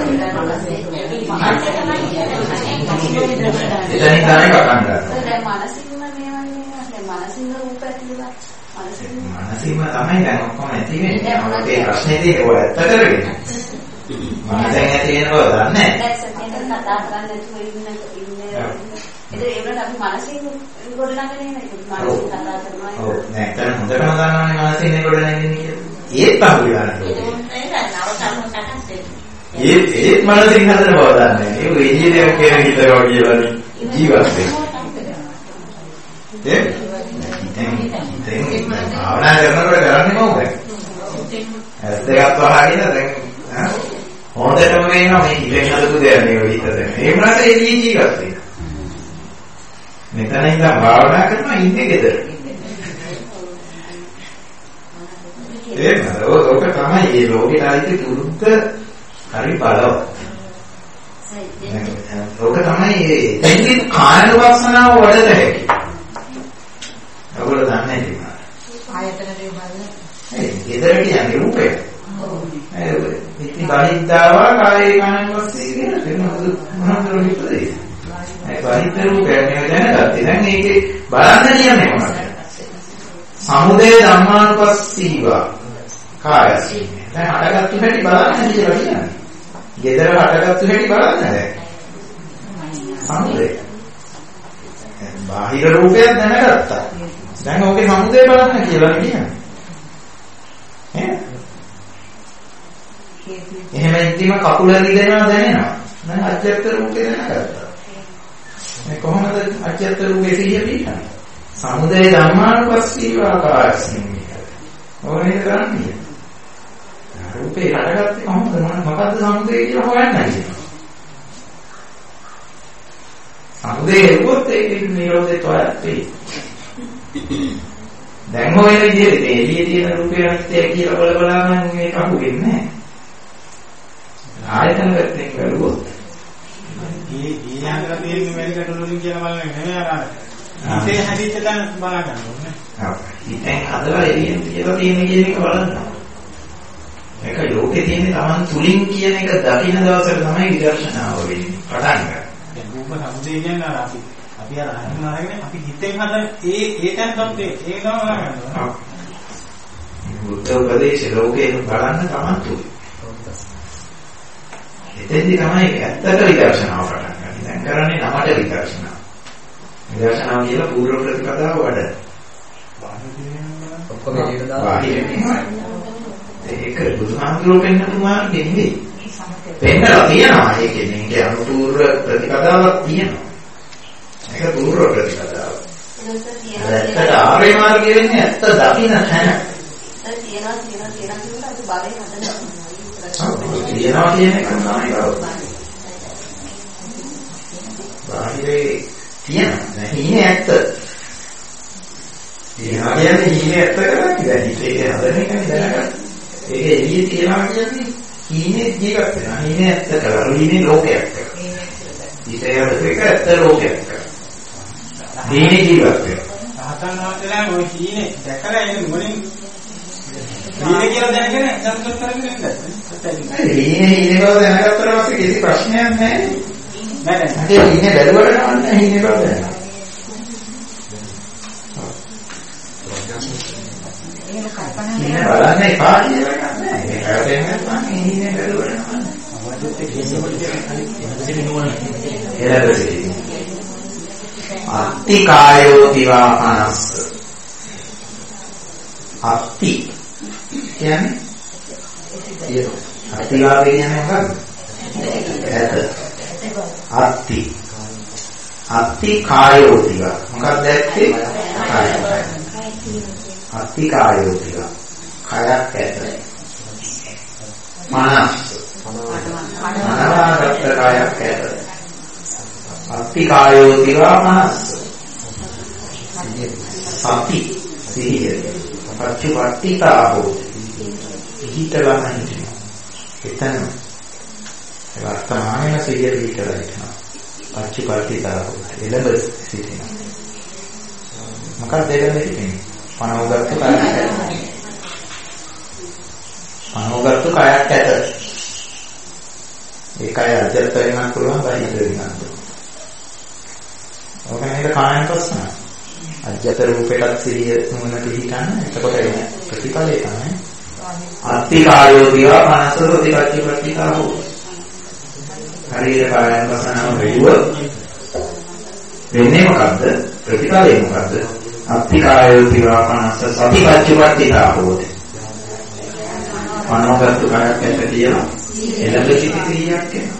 එතනින් තමයි කතා කරන්නේ. දැන් මානසිකම මේවන්නේ මානසික රූප ඇතිලා මානසිකම තමයි දැන් ඔක්කොම ඇති වෙන්නේ. අපේ ප්‍රශ්නේ තියෙන්නේ ඔය ඇත්ත කරගෙන. මානසිකයෙන් ඇති වෙන බව දන්නේ නැහැ. දැන් සත්‍යයෙන් කතා කරන්න නැතුව ඉන්න ඉන්නේ. ඒක ඒකට අපි මානසික ගොඩනගන්නේ නැහැ. මානසික කතා කරනවා. ඔව් නෑ දැන් හොඳටම දන්නවනේ මානසිකයෙන් ගොඩනගන්නේ කියලා. ඒත් අහු වෙලා නැහැ. ඒත් ඒත් මානසික හදන බව දන්නේ. ඒක ඉංජිනේරු කෙනෙක් හිතනවා කියලා ජීවත් වෙන්නේ. ඒ දැන් භාවනා කරනකොට කරන්නේ මොකද? ඇස් දෙකක් වහගෙන දැන් හොඳටම වෙනවා මේ ඉලෙන් හදපු දෙයක් නෙවෙයි හිතද. ඒ වුණාට ඒ ජීවත් වෙනවා. මෙතන ඉඳන් භාවනා කරනවා ඉන්නේ ගෙදර. ඒක ඕක තමයි මේ ලෝකේ ආයේ දුරුද්ද හරි බලවත්. ඕක තමයි එතෙන්දී කායනුවස්සනාව වඩද හැකි. ඔයගොල්ලෝ දන්නේ නැහැ. ආයතන දේ බලන්න. ඒ ගෙදර කියන්නේ රූපය. ඔව්. ඒ ඉති බහිද්දාව කායේ කායනුවස්සේ කියන දෙන මොනවද හිතේ. ඒ බහිද්ද රූපය නේ දැනගත්තේ. දැන් මේකේ බලන්න කියන්නේ මොනවද? සමුදය ධම්මානුපස්සීව කායසී. දැන් හටගත්තු හැටි බලන්න කියලා කියන්නේ. ගෙදර හටගත්තු හැටි බලන්න දැන්. සමුදය. බාහිර රූපයක් දැනගත්තා. දැන් ඕකේ සමුදය බලන්න කියලා කියන්නේ. ඈ? එහෙම ඉතිම කකුල රිදෙනවා දැනෙනවා. දැන් අජ්ජත් රූපේ දැනගත්තා. මේ කොහොමද අජ්ජත් රූපේ සිහිය පිටන්නේ? සමුදය ධම්මානුපස්සීව ආකාරස්මින්. ඕනේ කරන්නේ. රූපේ හටගත්තේ කොහොමද? මොකද්ද සමුදය කියලා හොයන්නයි. සමුදය එක්කොත් ඒකේ නිරෝධය තෝරන්නේ. දැන් ඔය විදිහට එළියේ තියෙන රූපය අනිත්‍යයි කියලා බල බලා නම් මේක අහුවෙන්නේ නැහැ. ආයතන පැත්තෙන් බලුවොත් මේ මේ අතර තියෙන මෙලිකට වලින් කියලා බලන්නේ නෙමෙයි අර හිතේ හැදිච්ච තැන බලා ගන්න ඕනේ. ඔව්. හිතෙන් හදලා එළියෙන් කියලා තියෙන කියන එක බලන්න. මේක ලෝකේ තියෙන Taman තුලින් කියන එක දකින්න දවසට තමයි විදර්ශනාව වෙන්නේ. පටන් ගන්න. දැන් රූප සමුදය කියන්නේ අර අපි අපි අර අරගෙන අරගෙන අපි හිතෙන් හදන ඒ ඒ තැන තමයි ඒක තමයි බලා ගන්න ඕනේ. බුද්ධ උපදේශ ලෝකේ බලන්න Taman තුලින්. එතෙන්දී තමයි ඇත්තට විදර්ශනාව පටන් ගන්න. දැන් කරන්නේ නමට විදර්ශනාව. විදර්ශනාව කියලා පූර්ව ප්‍රතිපදාව වඩ. ඔක්කොම එළියට දාලා බාහිරනේ. ඒක බුදුහාමුදුරුවෝ පෙන්නපු මාර්ගෙ නෙවෙයි. පෙන්නලා තියෙනවා. ඒකේ මේකේ අනුපූර්ව ප්‍රතිපදාවක් තියෙනවා. ඒක පූර්ව ප්‍රතිපදාව. ඇත්තට ආර්ය මාර්ගය වෙන්නේ ඇත්ත දකින්න තැන. ඒක තියනවා තියනවා තියනවා කියලා අපි බලේ හදනවා. තියනවා කියන එක තමයි බව. බාහිරේ තියෙනවා. දැන් ඉන්නේ ඇත්ත. තියනවා කියන්නේ ඉන්නේ ඇත්ත කරන්නේ. දැන් හිතේ හදන එක නේද? ඒක එළියේ තියනවා කියන්නේ ඉන්නේ ජීවත් වෙනවා. ඉන්නේ ඇත්ත කරලා ඉන්නේ ලෝකයක් කරලා. හිතේ හදන එක ඇත්ත ලෝකයක් කරලා. දීනේ ජීවත් වෙනවා. රහතන් වහන්සේලා ඔය සීනේ දැකලා එන්නේ මොනින් දීනේ කියලා දැනගෙන සම්පූර්ණ කරගෙන ඉඳලා. ඉන්නේ ඉන්නේ බව දැනගත්තට පස්සේ කිසි ප්‍රශ්නයක් නැහැ. නෑ නෑ. ඒ ඉන්නේ බැලුවට නෑ ඉන්නේ බව දැනගන්න. ඉන්නේ බලන්නේ එපා කියලා එකක් නෑ. ඒක කරදෙන්නේ නැත්නම් ඉන්නේ බැලුවට නෑ. අවුරුද්දට කියන්නේ මොකද? අත්ති කායෝ දිවාහනස්ස. අත්ති කියන්නේ ඒක. අත්තිලාභය කියන්නේ මොකක්ද? ඇත. අත්ති. අත්ති කායෝ දිවා. මොකක්ද ඇත්තේ? කායය. අත්ති කායෝ දිවා. කායක් ඇත. මනස. මනවාගත කායක් ඇත. අත්ති කායෝ දිවා මනස. සති සිහිය. පච්චපට්ඨිතා හෝති. හිතලා නැහැ. එතන වර්තමානයේ සිහිය විතරයි තියෙනවා. පච්චපට්ඨිතා හෝති. එළඹ සිටිනවා. මොකක්ද එළඹ සිටින්නේ? පනවගත්තු කයක් ඇත. පනවගත්තු කයක් ඇත. ඒකයි අධ්‍යත්ත වෙනක් පුළුවන් බාහිර වෙනක්. ඔක නේද කායන ප්‍රශ්න. අජ්ජත රූපයටත් සිහිය තුනක පිළිගන්න. එතකොට එන ප්‍රතිඵලය තමයි අත්ති කායෝ දිවා මනසෝ දිවච්ච ප්‍රතිකාරෝ. ශරීර කායන ප්‍රශ්නම වෙලුව වෙන්නේ මොකද්ද? ප්‍රතිඵලය මොකද්ද? අත්ති කායෝ දිවා මනස සතිපච්ච ප්‍රතිකාරෝ. මනෝගත කායක් ඇත කියලා එළඹ සිටි ක්‍රියාවක් වෙනවා.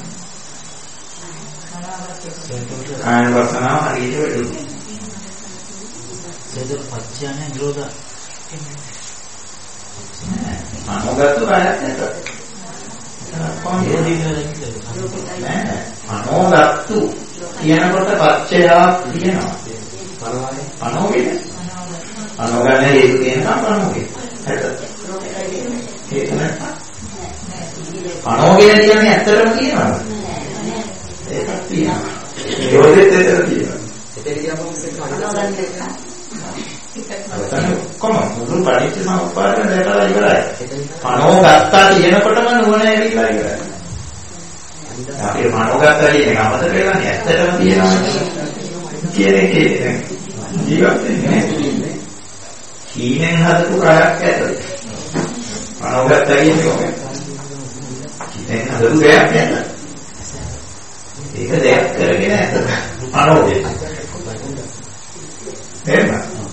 කායන වර්තනාව හරියට වෙලුව. ඒක පච්චයනේ නිරෝධ මනෝගත කායක් ඇත. මනෝගත්තු කියනකොට පච්චයා කියනවා. අනෝගේ අනෝගන්නේ හේතු කියනවා අනෝගේ. ඇත. ඒක නැත්නම් අනෝගේ කියන්නේ ඇත්තටම කියනවා. ඒකක් තියෙනවා. නිරෝධෙත් ඇත්තට තියෙනවා. එතන කියපුවම අනෝගන්නේ අතන කොහොම මුළු පරිච්ඡ සම්පාදන දැකලා ඉවරයි. පණෝ ගත්තා කියනකොටම නුවණ ඇවිල්ලා ඉවරයි. අපි පණෝ ගත්තා කියන එක අමතක වෙලානේ ඇත්තටම තියෙනවා කියන එකේ ජීවත් වෙන්නේ. කීනෙන් හදපු කයක් ඇත. පණෝ ගත්තා කියන්නේ කොහොමද? කීනෙන් හදපු කයක් ඇත. ඒක දෙයක් කරගෙන ඇත. අනෝදේ. එහෙම.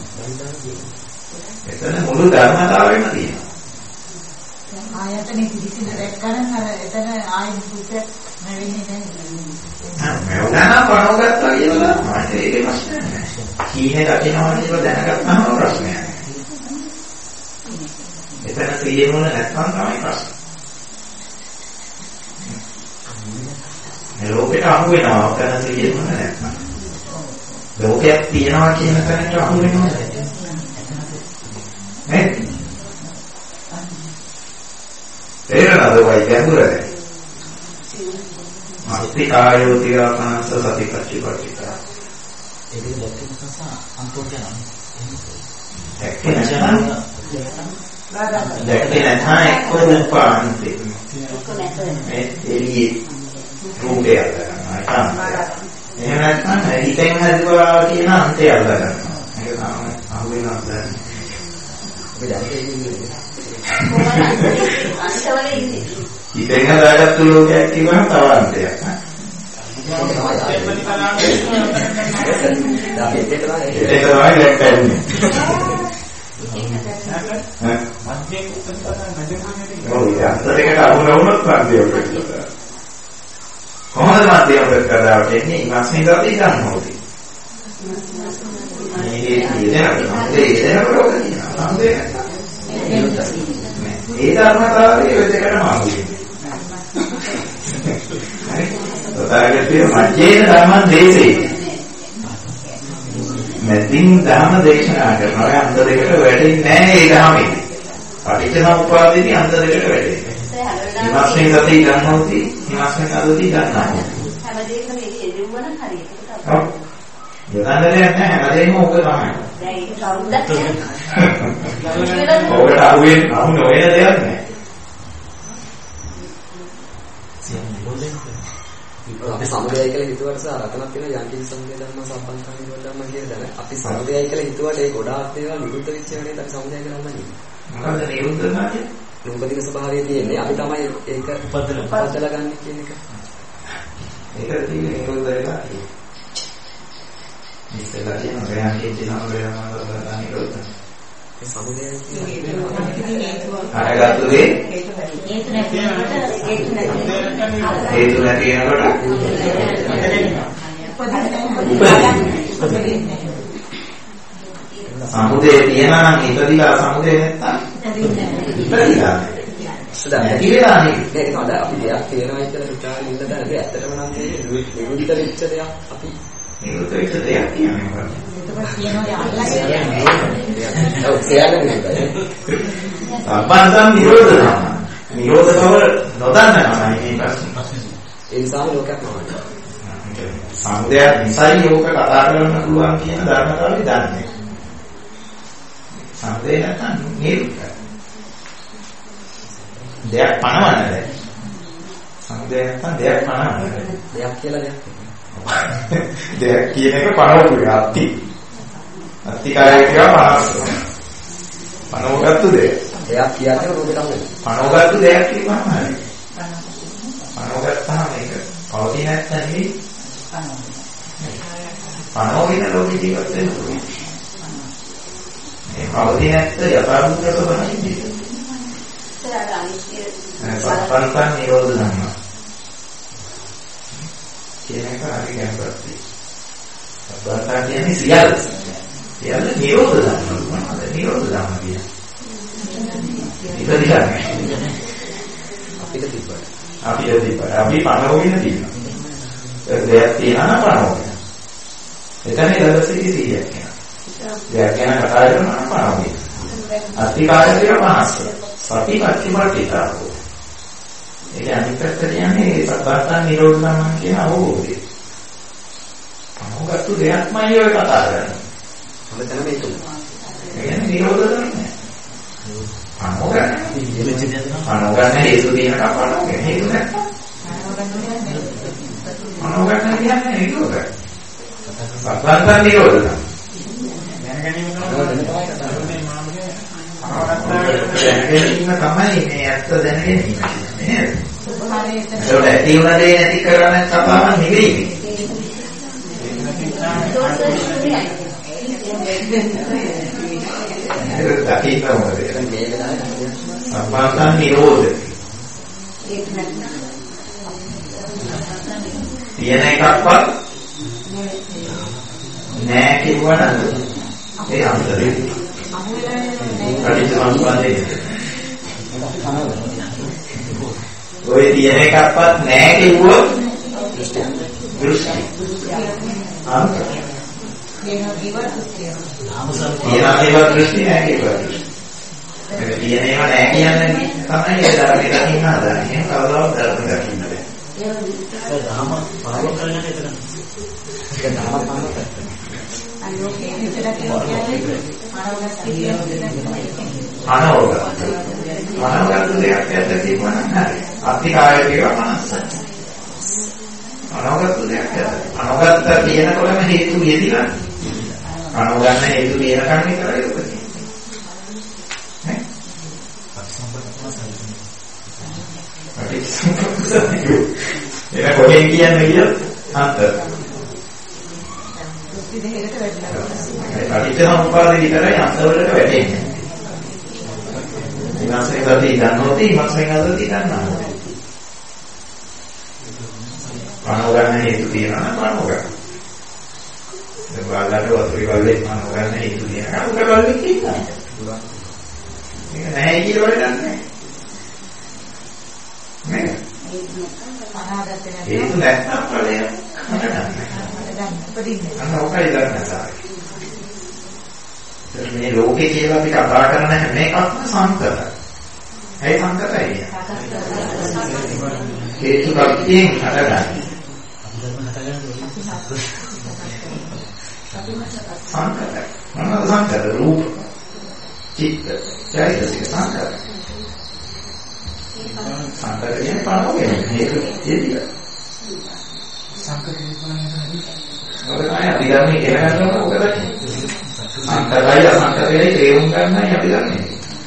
එතන මුළු ධර්මතාවයම තියෙනවා. ආයතනෙ කිසිම දැක්කම අර එතන ආයෙත් සුපයක් නැවෙන්නේ නැහැ. මෙවුනා පනවගත්තා කියලා මට ඒක ප්‍රශ්නයක් නෑ. කීනේ දකින්නවා කියලා දැනගත්තාම ප්‍රශ්නයක් නෑ. එතන තියෙනුන නැත්නම් තමයි ප්‍රශ්නේ. මේ ලෝකෙට අහු වෙනවා ඔතන තියෙනුන නැත්නම්. ලෝකයක් තියෙනවා කියන තැනට අහු වෙනවා. නේ? තේරෙනවද වයි ගැඹුරද? අස්ති කායෝ තිරාපනස සතිපට්ඨිපට්ඨිතා. ඒක දැක්කම සසා අන්තෝට යනවා. දැක්කේ නැත්නම් දැක්කේ නැත්නම් එක්ක රූපාන්තේ. මේ එළියේ රූපය ගන්නවා. එහෙම නැත්නම් හිතෙන් හදුවා කියන අන්තය අල්ල ගන්නවා. ඒක තමයි අහු වෙනවා දැන්. ඔබ දැක්කේ අන්තවල ඉන්නේ. හිතෙන් හදාගත්තු ලෝකයක් කියවම තව අන්තයක්. ඒක තමයි දැක්කන්නේ. ඔව් යන්ත්‍රයකට අහු නොවුනොත් මැදියොත් කොහොමද මැදියොත් කරාට එන්නේ ඉමස්නේ ගාති ගන්න ඕනේ. මේ ඉතින් ඒ දෙනකොට සම්දේ ඒ ධර්මතාවයේ ඔය දෙකම අහුවෙන්නේ. හරි. තථාගතයෝ මජ්ජේන ධම්මං දේශේ. මෙතින් ධර්ම දේශනා කරනවා. ඒ අන්ත දෙකට වැටෙන්නේ නැහැ ඒ ධර්මයේ. පටිච්චසමුප්පාදේදී අන්ත දෙකට වැටෙන්නේ. ඉමස්නේ ගති ගන්නෝති, ඉමස්නේ අදෝති ගන්නවා. හැමදේකම එළියෙදුවන හරියට. ඔව්. යොදන්නේ නැහැ හැමදේම ඕක තමයි. දැන් ඒක කවුද කියන්නේ? ඔකට අහුවෙන්නේ අහු නොවන දෙයක් නෑ. අපි සමුදයයි කියලා හිතුවට සාරතනක් වෙන යම් කිසි සමුදය ධර්ම සම්පන්තන නිරෝධ ධර්ම කියන දැන අපි සමුදයයි කියලා හිතුවට ඒ ගොඩාක් දේවල් නිරුද්ධ වෙච්ච වෙලේ අපි සමුදය කියලා නන්නේ. මොකද නිරුද්ධ නැන්නේ? උපදින ස්වභාවයේ තියෙන්නේ අපි තමයි ඒක උපදලා උපදලා ගන්න කියන එක. ඒක තියෙන්නේ නිරුද්ධ වෙලා. ඉස්සෙල්ලා කියන රයන්ගේ දිනම වේරමන වල නිරෝධ. ඒ සමුදය අරගත්තු දේ හේතු නැති හේතු නැති වෙනකොට සමුදේ තියනවා නම් ඉපදිලා සමුදේ නැත්තම් ඉපදිලා නැති වෙලා නේ. ඒක තමයි අපි දෙයක් තියෙනවා කියලා හිතාගෙන ඉන්න දැන ඒ ඇත්තටම නම් ඒ නිරුද්ධ වෙච්ච දෙයක් අපි නිරුද්ධ වෙච්ච දෙයක් කියන්නේ මොකක්ද? ඔව් කියන්නේ නේද? සම්බන්ධම් නිරෝධ ධර්ම. නිරෝධ බව නොදන්න තමයි මේ ප්‍රශ්නේ. ඒ නිසාම ලෝකයක් නෝනවා. සමුදය නිසයි ලෝක කතා කරන්න පුළුවන් කියන ධර්මතාවය දන්නේ. සමුදය නැත්නම් නිරුද්ධ. දෙයක් පණවන්න බැහැ. සමුදය නැත්නම් දෙයක් පණවන්න බැහැ. දෙයක් කියලා දෙයක්. දෙයක් කියන එක පණවපු අත්ති. අත්ති කාර්යය කියලා පනස්. පණවගත්තු දෙයක්. දෙයක් කියන්නේ රූපේ තමයි. පණවගත්තු දෙයක් කියපම හරි. පණවගත්තාම මේක පවතින නැත්නම් නෙවෙයි. පණවගෙන ලෝකෙ ජීවත් වෙන්න පුළුවන්. මේ පවතින නැත්ත යථාභූත ස්වභාවයයි. සත්පන්තන් නිරෝධ ධර්ම. කියන එක හරි ගැඹුරුයි. සත්පන්තන් කියන්නේ සියල්ල. සියල්ල නිරෝධ ධර්ම. මොනවද නිරෝධ ධර්ම කියන්නේ? ඉතින් අපිට තිබ්බා. අපිට තිබ්බා. අපි පනවගෙන තියෙනවා. දෙයක් තියනවා නම් පනවගෙන. එතන දවසේදී සිහියක් කියනවා. දෙයක් ගැන කතා කරනවා නම් පනවගෙන. අත්‍යකාරය පනස්. සති පච්චිපට්ඨිතාවෝ. ඒක අනිත් පැත්තට කියන්නේ සත්පත්තන් නිරෝධ ධර්ම කියන අවබෝධය. පනවගත්තු දෙයක්මයි ඔය කතා කරන්නේ. මෙතන මේක. ඒ කියන්නේ නිරෝධ ධර්මයි. පනවගන්න. පනවගන්න හේතු තියෙනකම් පනවගන්න. හේතු නැත්නම් පනවගන්න කියන්නේ නිරෝධය. සත්පත්තන් නිරෝධ ධර්ම. දැනගැනීම තමයි මාර්ගය. දැනගැනීම තමයි මේ ඇත්ත දැනගැනීම නේද? ස්වභාවය ඒකට ඇති වුණ දේ නැති කරන කතාවක් නෙවෙයි. ඒක දකින්න ඕනේ. සම්මාසන් නිරෝධ. තියෙන එකක්වත් නෑ කියවනම් ඒ අන්තරේ පරිසම්පාදේ ඔය තියෙන එකක්වත් නෑ කිව්වොත් දෘෂ්ටි අන්ත තියෙනවා කියලා දෘෂ්ටි නෑ කියලා ඒ තියෙන ඒවා නෑ කියන්නේ තමයි ඒ ධර්මයේ දකින්න හදන්නේ කවදාවත් ධර්ම දකින්න බෑ ඒ ධර්ම පාලනය කරන්න එතන ඒක ධර්ම පාලනය කරන්න අනෝකේ විතර කියන්නේ අනෝගත අනෝගත දෙයක් ඇත්තටම නෑ අපි කාය කියව මනසයි අනෝගත දෙයක් ඇත්ත අනෝගත කියනකොටම හේතු යෙදිලා අනෝගන්න හේතු තියෙනකන් විතරයි ඔක තියෙන්නේ නේ ඒක කොහෙන් කියන්නේ කියොත් අන්තර පටිච්චසමුප්පාද විතරයි අන්තවලට වැටෙන්නේ. ඊමස්සේ ගතිය දන්නොත් ඊමස්සේ ගතිය දන්නවා. පණව ගන්න හේතු තියෙනවා නම් පණව ගන්න. දැන් බාලට වතුරේ බල්ලේ පණව ගන්න හේතු තියෙනවා. උඩ බල්ලේ ඉන්නවා. මේක නැහැ කියලා වල දන්නේ. මේක හේතු නැත්නම් ඵලය නැහැ. අන්න ඔකයි දන්නවා. මේ ලෝකේ කියලා අපි කතා කරන හැම එකක්ම සංකතයි. ඒ සංකතයි. හේතු කල්පයෙන් හටගන්නේ. සංකතයි. මොනවද සංකත? රූප, චිත්ත, චෛතසික සංකත. සංකත කියන්නේ පාරෝගේ හේතු දෙවිය. සංකත කියන්නේ මොකද අපි ගන්නේ කියලා ගන්නකොට ඔක තමයි. සංකතය අසංකතයයි තේරුම් ගන්නයි අපි දන්නේ.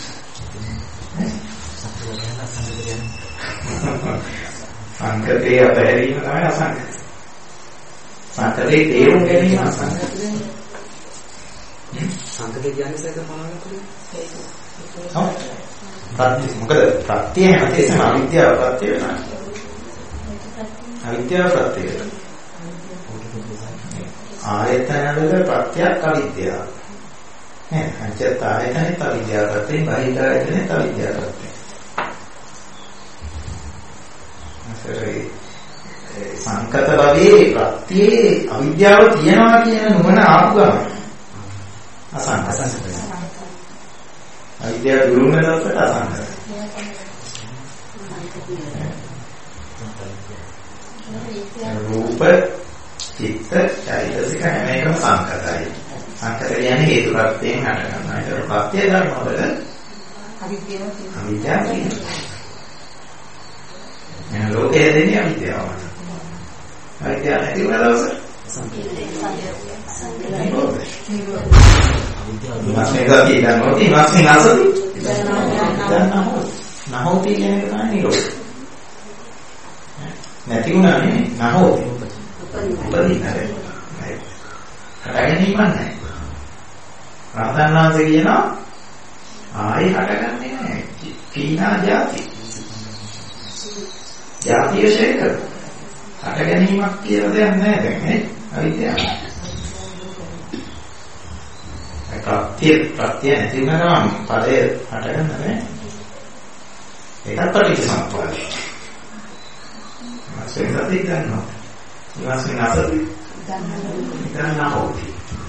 සංකතේ අපහැරීම තමයි අසංකත. සංකතේ තේරුම් ගැනීම අසංකත. සංකතේ කියන්නේ සැක පනවන්නේ. ඔව්. ප්‍රත්‍ය මොකද ප්‍රත්‍ය හැමතේම අවිද්‍යාව ප්‍රත්‍ය වෙනවා. අවිද්‍යාව ප්‍රත්‍ය වෙනවා. ආයතනවල ප්‍රත්‍යක් අවිද්‍යාව. නේ අජත්ත ආයතනෙත් අවිද්‍යාව ප්‍රත්‍යයෙන් බාහිර ආයතනෙත් අවිද්‍යාව ප්‍රත්‍යයෙන්. අසරේ සංකත භවයේ ප්‍රත්‍යේ අවිද්‍යාව තියනවා කියන නුවණ ආපු ගමන් අසංකත. අවිද්‍යාව දුරු වෙන දවසට අසංකත. රූප චිත්ත චෛතසික හැම එකම සංකතයි. සංකත කියන්නේ හේතු ප්‍රත්‍යයෙන් හට ගන්නවා. ඒක ප්‍රත්‍ය ධර්ම වල අවිද්‍යාව අවිද්‍යාව කියනවා. එහෙනම් ලෝකයේ දෙන්නේ අවිද්‍යාව. අවිද්‍යාව නැති වුණ දවසට අවිද්‍යාව ගතිය ගන්නකොට ඉවස්සේ නැසති දන්නවා. නහෝති කියන එක තමයි නිරෝධ. නැති වුණා නේ නහෝති. උපදින්නේ නැහැ. හටගැනීමක් නැහැ. රහතන් වහන්සේ කියනවා ආයි හටගන්නේ නැහැ. කීනා જાති. જાතිය ශේක. හටගැනීමක් කියලා දෙයක් නැහැ දැන් නේ. අවිද්‍යාව. ප්‍රත්‍ය ප්‍රත්‍ය නැති වෙනවා පදේ හටගන්න නැහැ. ඒකත් පටිච්චසමුප්පාදයි. මාසෙන් සතිය ගන්නවා. ඊවස්සේ නැසති ගන්නවා හොති.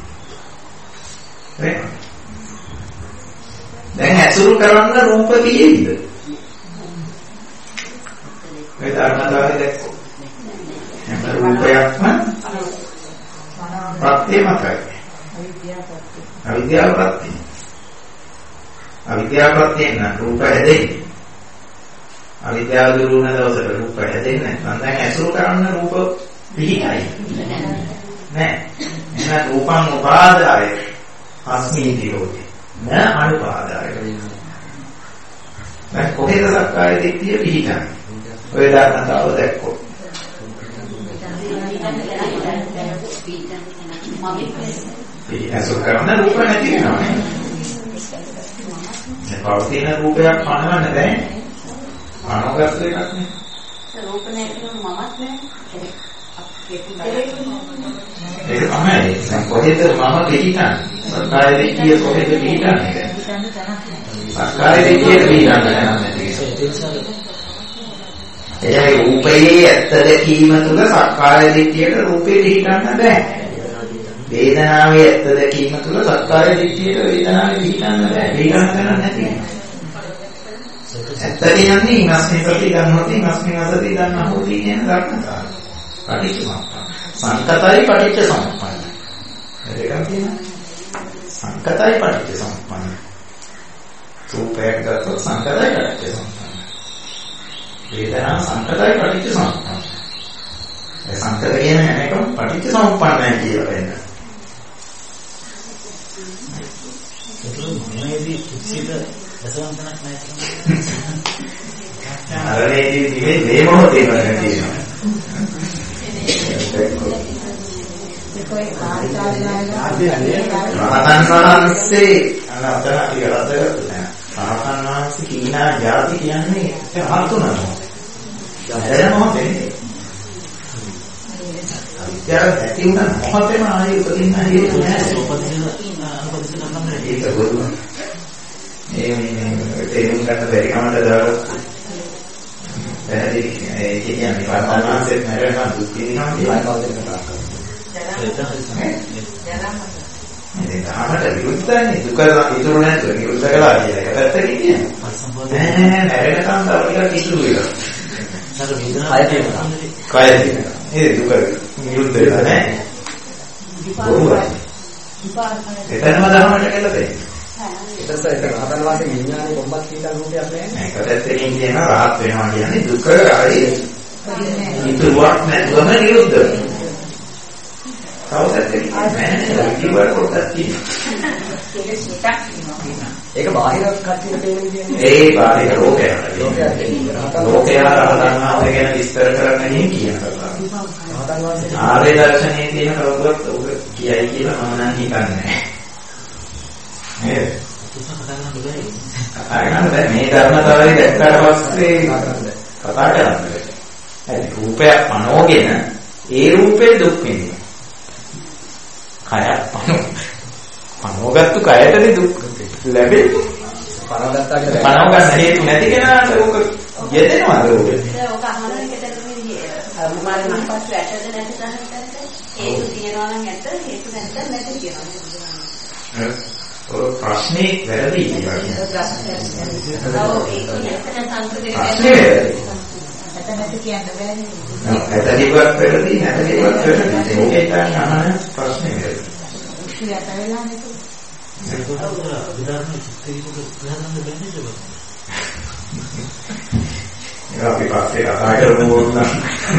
දැන් ඇසුරු කරන්න රූප තියෙයිද? මේ ධර්මතාවය දැක්කෝ. හැම රූපයක්ම ප්‍රත්‍ය මතයි. අවිද්‍යාව ප්‍රත්‍ය. අවිද්‍යාව ප්‍රත්‍ය නම් රූප හැදෙන්නේ. අවිද්‍යාව දුරු වෙන දවසට රූප හැදෙන්නේ නැහැ. දැන් ඇසුරු කරන්න රූප පිහිටයි. නෑ. එහෙනම් රූපං උපාදාය අස්මීති රෝධි. නෑ අනුපාදාය. දැන් කොහෙද සක්කාය දිට්ඨිය පිහිටන්නේ? ඔය ධර්මතාව දැක්කොත්. අසුර කරන රූප නැති වෙනවා නේ. ඒ පවතින රූපයක් පනවන්න බෑ. අනවගත එකක් නේ. රූප නැතිව මමත් නෑ. ඒක තමයි. කොහෙද මම පිටිටන්නේ? සක්කාය දිට්ඨිය කොහෙද පිටිටන්නේ? සක්කාය දිට්ඨිය පිටිටන්නේ නැහැ. ඒ රූපයේ ඇත්ත දැකීම තුළ සක්කාය දිට්ඨියට රූපේ පිටිටන්න බෑ. වේදනාවේ ඇත්ත දැකීම තුළ සක්කාය දිට්ඨියට වේදනාවේ පිටිටන්න බෑ. පිටිටන්න නැති. ඇත්ත කියන්නේ ඉමස්මි ප්‍රති ගන්නොත් ඉමස්මි වසති ගන්නහොත් කියන ධර්මතාවය. පටිච්චසමුප්පන්න. සංකතයි පටිච්ච සමුප්පන්න. ඒකම කියනවා. සංකතයි පටිච්ච සමුප්පන්න. රූපයක් ගත්තොත් සංකතයි පටිච්ච සමුප්පන්න. වේදනා සංකතයි පටිච්ච සමුප්පන්න. ඒ සංකත කියන එකම පටිච්ච සමුප්පන්නයි කියලා වෙන්න. ඒක මොනේදී කිසිද දසවන්තනක් නැහැ. අරණේදී දිවේ මේ මොහොතේ වගේ තියෙනවා. රහතන් වහන්සේ අනතර අපි කරදර නෑ. රහතන් වහන්සේ කීනා જાති කියන්නේ හතුනම. දැන මොහොතේ. අවිද්‍යාව නැති වුණා මොහොතේම ආයේ උපදින්න හේතු නෑ. උපදින උපදින නම් ඒක බොරුව. මේ මේ තේරුම් ගන්න බැරි කමකට දාලා පැහැදිලි ඒ කියන්නේ වර්තමානයේ නැරෙනවා දුක් විඳිනවා කියලා කවුද කතා කරන්නේ. මේ ධාමට විරුද්ධයි දුක ඉතුරු නැතුව විරුද්ධ කළා කියලා. ඒක පැත්තකින් කියනවා. නෑ නැරෙනකම් තව ටිකක් ඉතුරු වෙනවා. නේද වේදනාව කය තියෙනවා. කය තියෙනවා. ඒ දුක විරුද්ධ වෙලා නෑ. එතනම ධාමට කියලා දෙන්නේ. ඊටස ඒක රහතන් වහන්සේ විඥානේ කොම්බත් කියලා රූපයක් නැහැ. මේක පැත්තකින් කියනවා රහත් වෙනවා කියන්නේ දුක ආයේ ඉතුරුවක් නැතුවම නිරුද්ධ වෙනවා. කවුරුත් කියන්නේ ඉවර කොටස් තියෙනවා. ඒක බාහිර කට්ටියට තේරෙන්නේ කියන්නේ. ඒ බාහිර ලෝකයක්. ලෝකයක් ලෝකය රහතන් වහන්සේ ගැන විස්තර කරන්නේ කියන කතාව. රහතන් වහන්සේ ආර්ය දර්ශනයේ තියෙන කවුරුත් ඔබ කියයි කියලා මම නම් හිතන්නේ නැහැ. නේද? කතා කරන්න බෑ මේ ධර්මතාවය දැක්කට පස්සේ කතා කරන්න බෑ. හරි රූපයක් පනෝගෙන ඒ රූපේ දුක් විඳිනවා. කයක් පනෝ පනෝගත්තු කයටදී දුක් ලැබෙන්නේ. පනවගත්තා කියලා පනව ගන්න හේතු නැති කෙනාට ඕක යෙදෙනවද ඕක? ඒක අහන එකට මේ මාර නම් පස්ස ඇටද නැති තැනකට හේතු තියනවා නම් ඇත්ත හේතු නැත්නම් නැති කියනවා. ඔය ප්‍රශ්නේ වැරදි කියලා කියනවා. ඔව් ඒක නැත්නම් සංකෘතික ප්‍රශ්නේ නැති කියන්න බෑනේ. ඇතලිවත් වැරදි නැතලිවත් වැරදි. ඒකේ තමයි අහන ප්‍රශ්නේ වැරදි. ඉතින් වෙලා නේද? ඒක උදාහරණ චිත්තයකට උදාහරණ දෙන්නේ නේද? ඒක අපි පස්සේ කතා කරමු ඕන.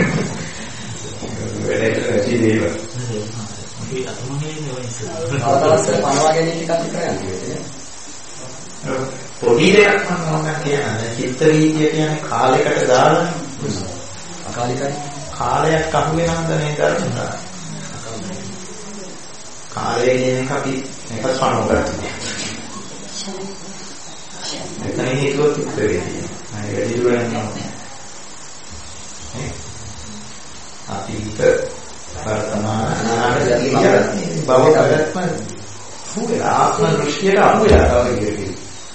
වෙලෙට ඉතිදේව. අපි අතමනේ නෝයිස්. අවතාරස්ස පනවා ගැනීම ටිකක් විතර යන්නේ. පොඩි දෙයක් මම කියන්නේ චිත්ත වීදිය කියන්නේ කාලයකට දාලා අකාලිකයි කාලයක් අහු වෙනවද මේ ධර්මතා. කාලය කියන එක අපි මේක සමනු කරන්නේ. එතන හේතුව චිත්ත වීදිය. අය වැඩි දුර යනවා. අතීත වර්තමාන අනාගත කියන බව කරත්ම හුවේ ආත්ම දෘෂ්ටියට අහු වෙලා තමයි.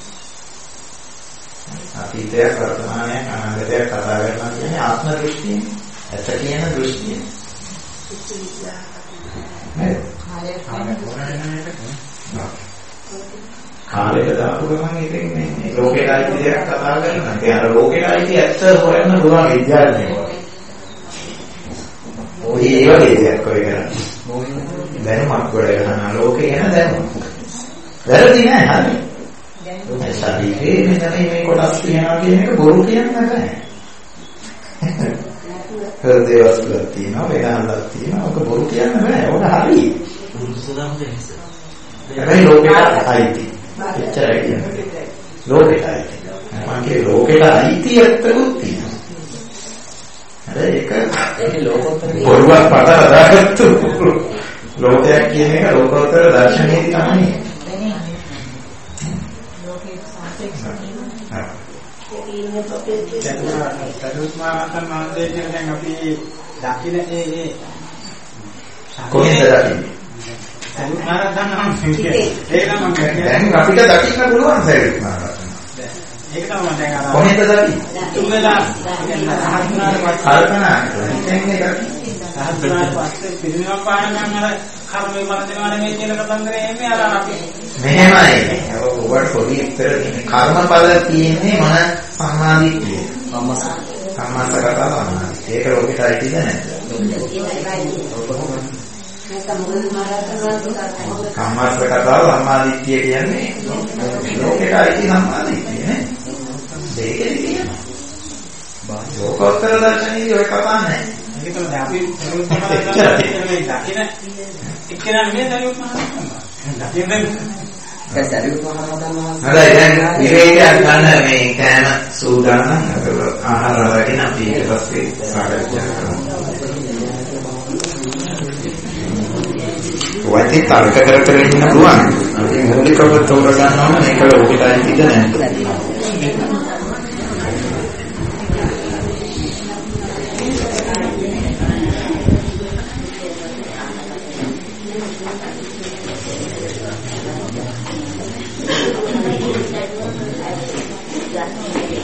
අතීතයක් වර්තමානයක් අනාගතයක් කතා කරනවා කියන්නේ ආත්ම දෘෂ්ටිය. ඇත්ත කියන දෘෂ්ටිය. නේද? කාලයට දාපු ගමන් ඉතින් මේ ලෝකේ ආයිති දෙයක් කතා කරනවා. ඒ අර ලෝකේ ආයිති ඇත්ත හොයන්න පුළුවන් විද්‍යාඥයෙක්. ඔය ඒ වගේ දෙයක් ඔය කරන්නේ. දැනුමක් ගොඩ ගන්න ලෝකේ ගැන දැනුම. වැරදි නෑ හරි. ඒ ශරීරයේ මෙතන මේ කොටස් තියනවා කියන එක බොරු කියන්න බෑ. හෘදේ වස්තුවක් තියෙනවා, වේදනාවක් තියෙනවා. ඔක බොරු කියන්න බෑ. ඔක හරි. බුදුසසුන දෙන්නේ. හැබැයි ලෝකෙට අයිති. එච්චරයි කියන්නේ. ලෝකෙට අයිති. මම කියේ ලෝකෙට අයිති ඇත්තකුත් තියෙනවා. පුළුවන් පට හදාගත්තු ලෝකයක් කියන එක ලෝකෝත්තර දර්ශනයේදී තමයි. සරුවත් මහරහතන් වහන්සේ කියන දැන් අපි දකින ඒ ඒ කොහෙන්ද දකින්නේ? සරුවත් මහරහතන් වහන්සේ ඒක නම් මම කියන්නේ දැන් අපිට දකින්න පුළුවන් සරුවත් මහරහතන්. ඒක තමයි මම දැන් අර කොහෙන්ද දකින්නේ? තුන්වෙලා රහතුනාට කල්පනා කරලා ඉන්නේ රහතුනාට පස්සේ පිරිනමන පාන නම් අර කර්මේ මරදිනවා නෙමෙයි කියන කතන්දරේ එන්නේ අර අපි මෙහෙමයි. ඔබට පොඩි උත්තර දෙන්නේ කර්මඵල තියෙන්නේ මොන සම්මාදිට්ඨිය? සම්මාසගතව සම්මාදිට්ඨිය. ඒක ලෝකෙට අයිතිද නැද්ද? සම්මාසගතව සම්මාදිට්ඨිය කියන්නේ ලෝකෙට අයිති සම්මාදිට්ඨිය නේ. දෙකේ තියෙනවා. ලෝකෝත්තර දර්ශනයේදී ඔය කතා නැහැ. ඒක තමයි අපි සරුවත් මහරහතන් දකින එක්කෙනා නෙමෙයි සරුවත් මහරහතන්. දකින්නේ ඒ සරුවත් මහරහතන් වහන්සේ. හරි දැන් විවේකයක් ගන්න මේ කෑම සූදානම් ආහාර වලින් අපි ඊට පස්සේ සාකච්ඡා කරමු. ඔයත් තර්ක කර කර ඉන්න පුළුවන්. අපි මූලිකව තෝරගන්න ඕන මේක ලෝකෙට අයිතිද නැද්ද?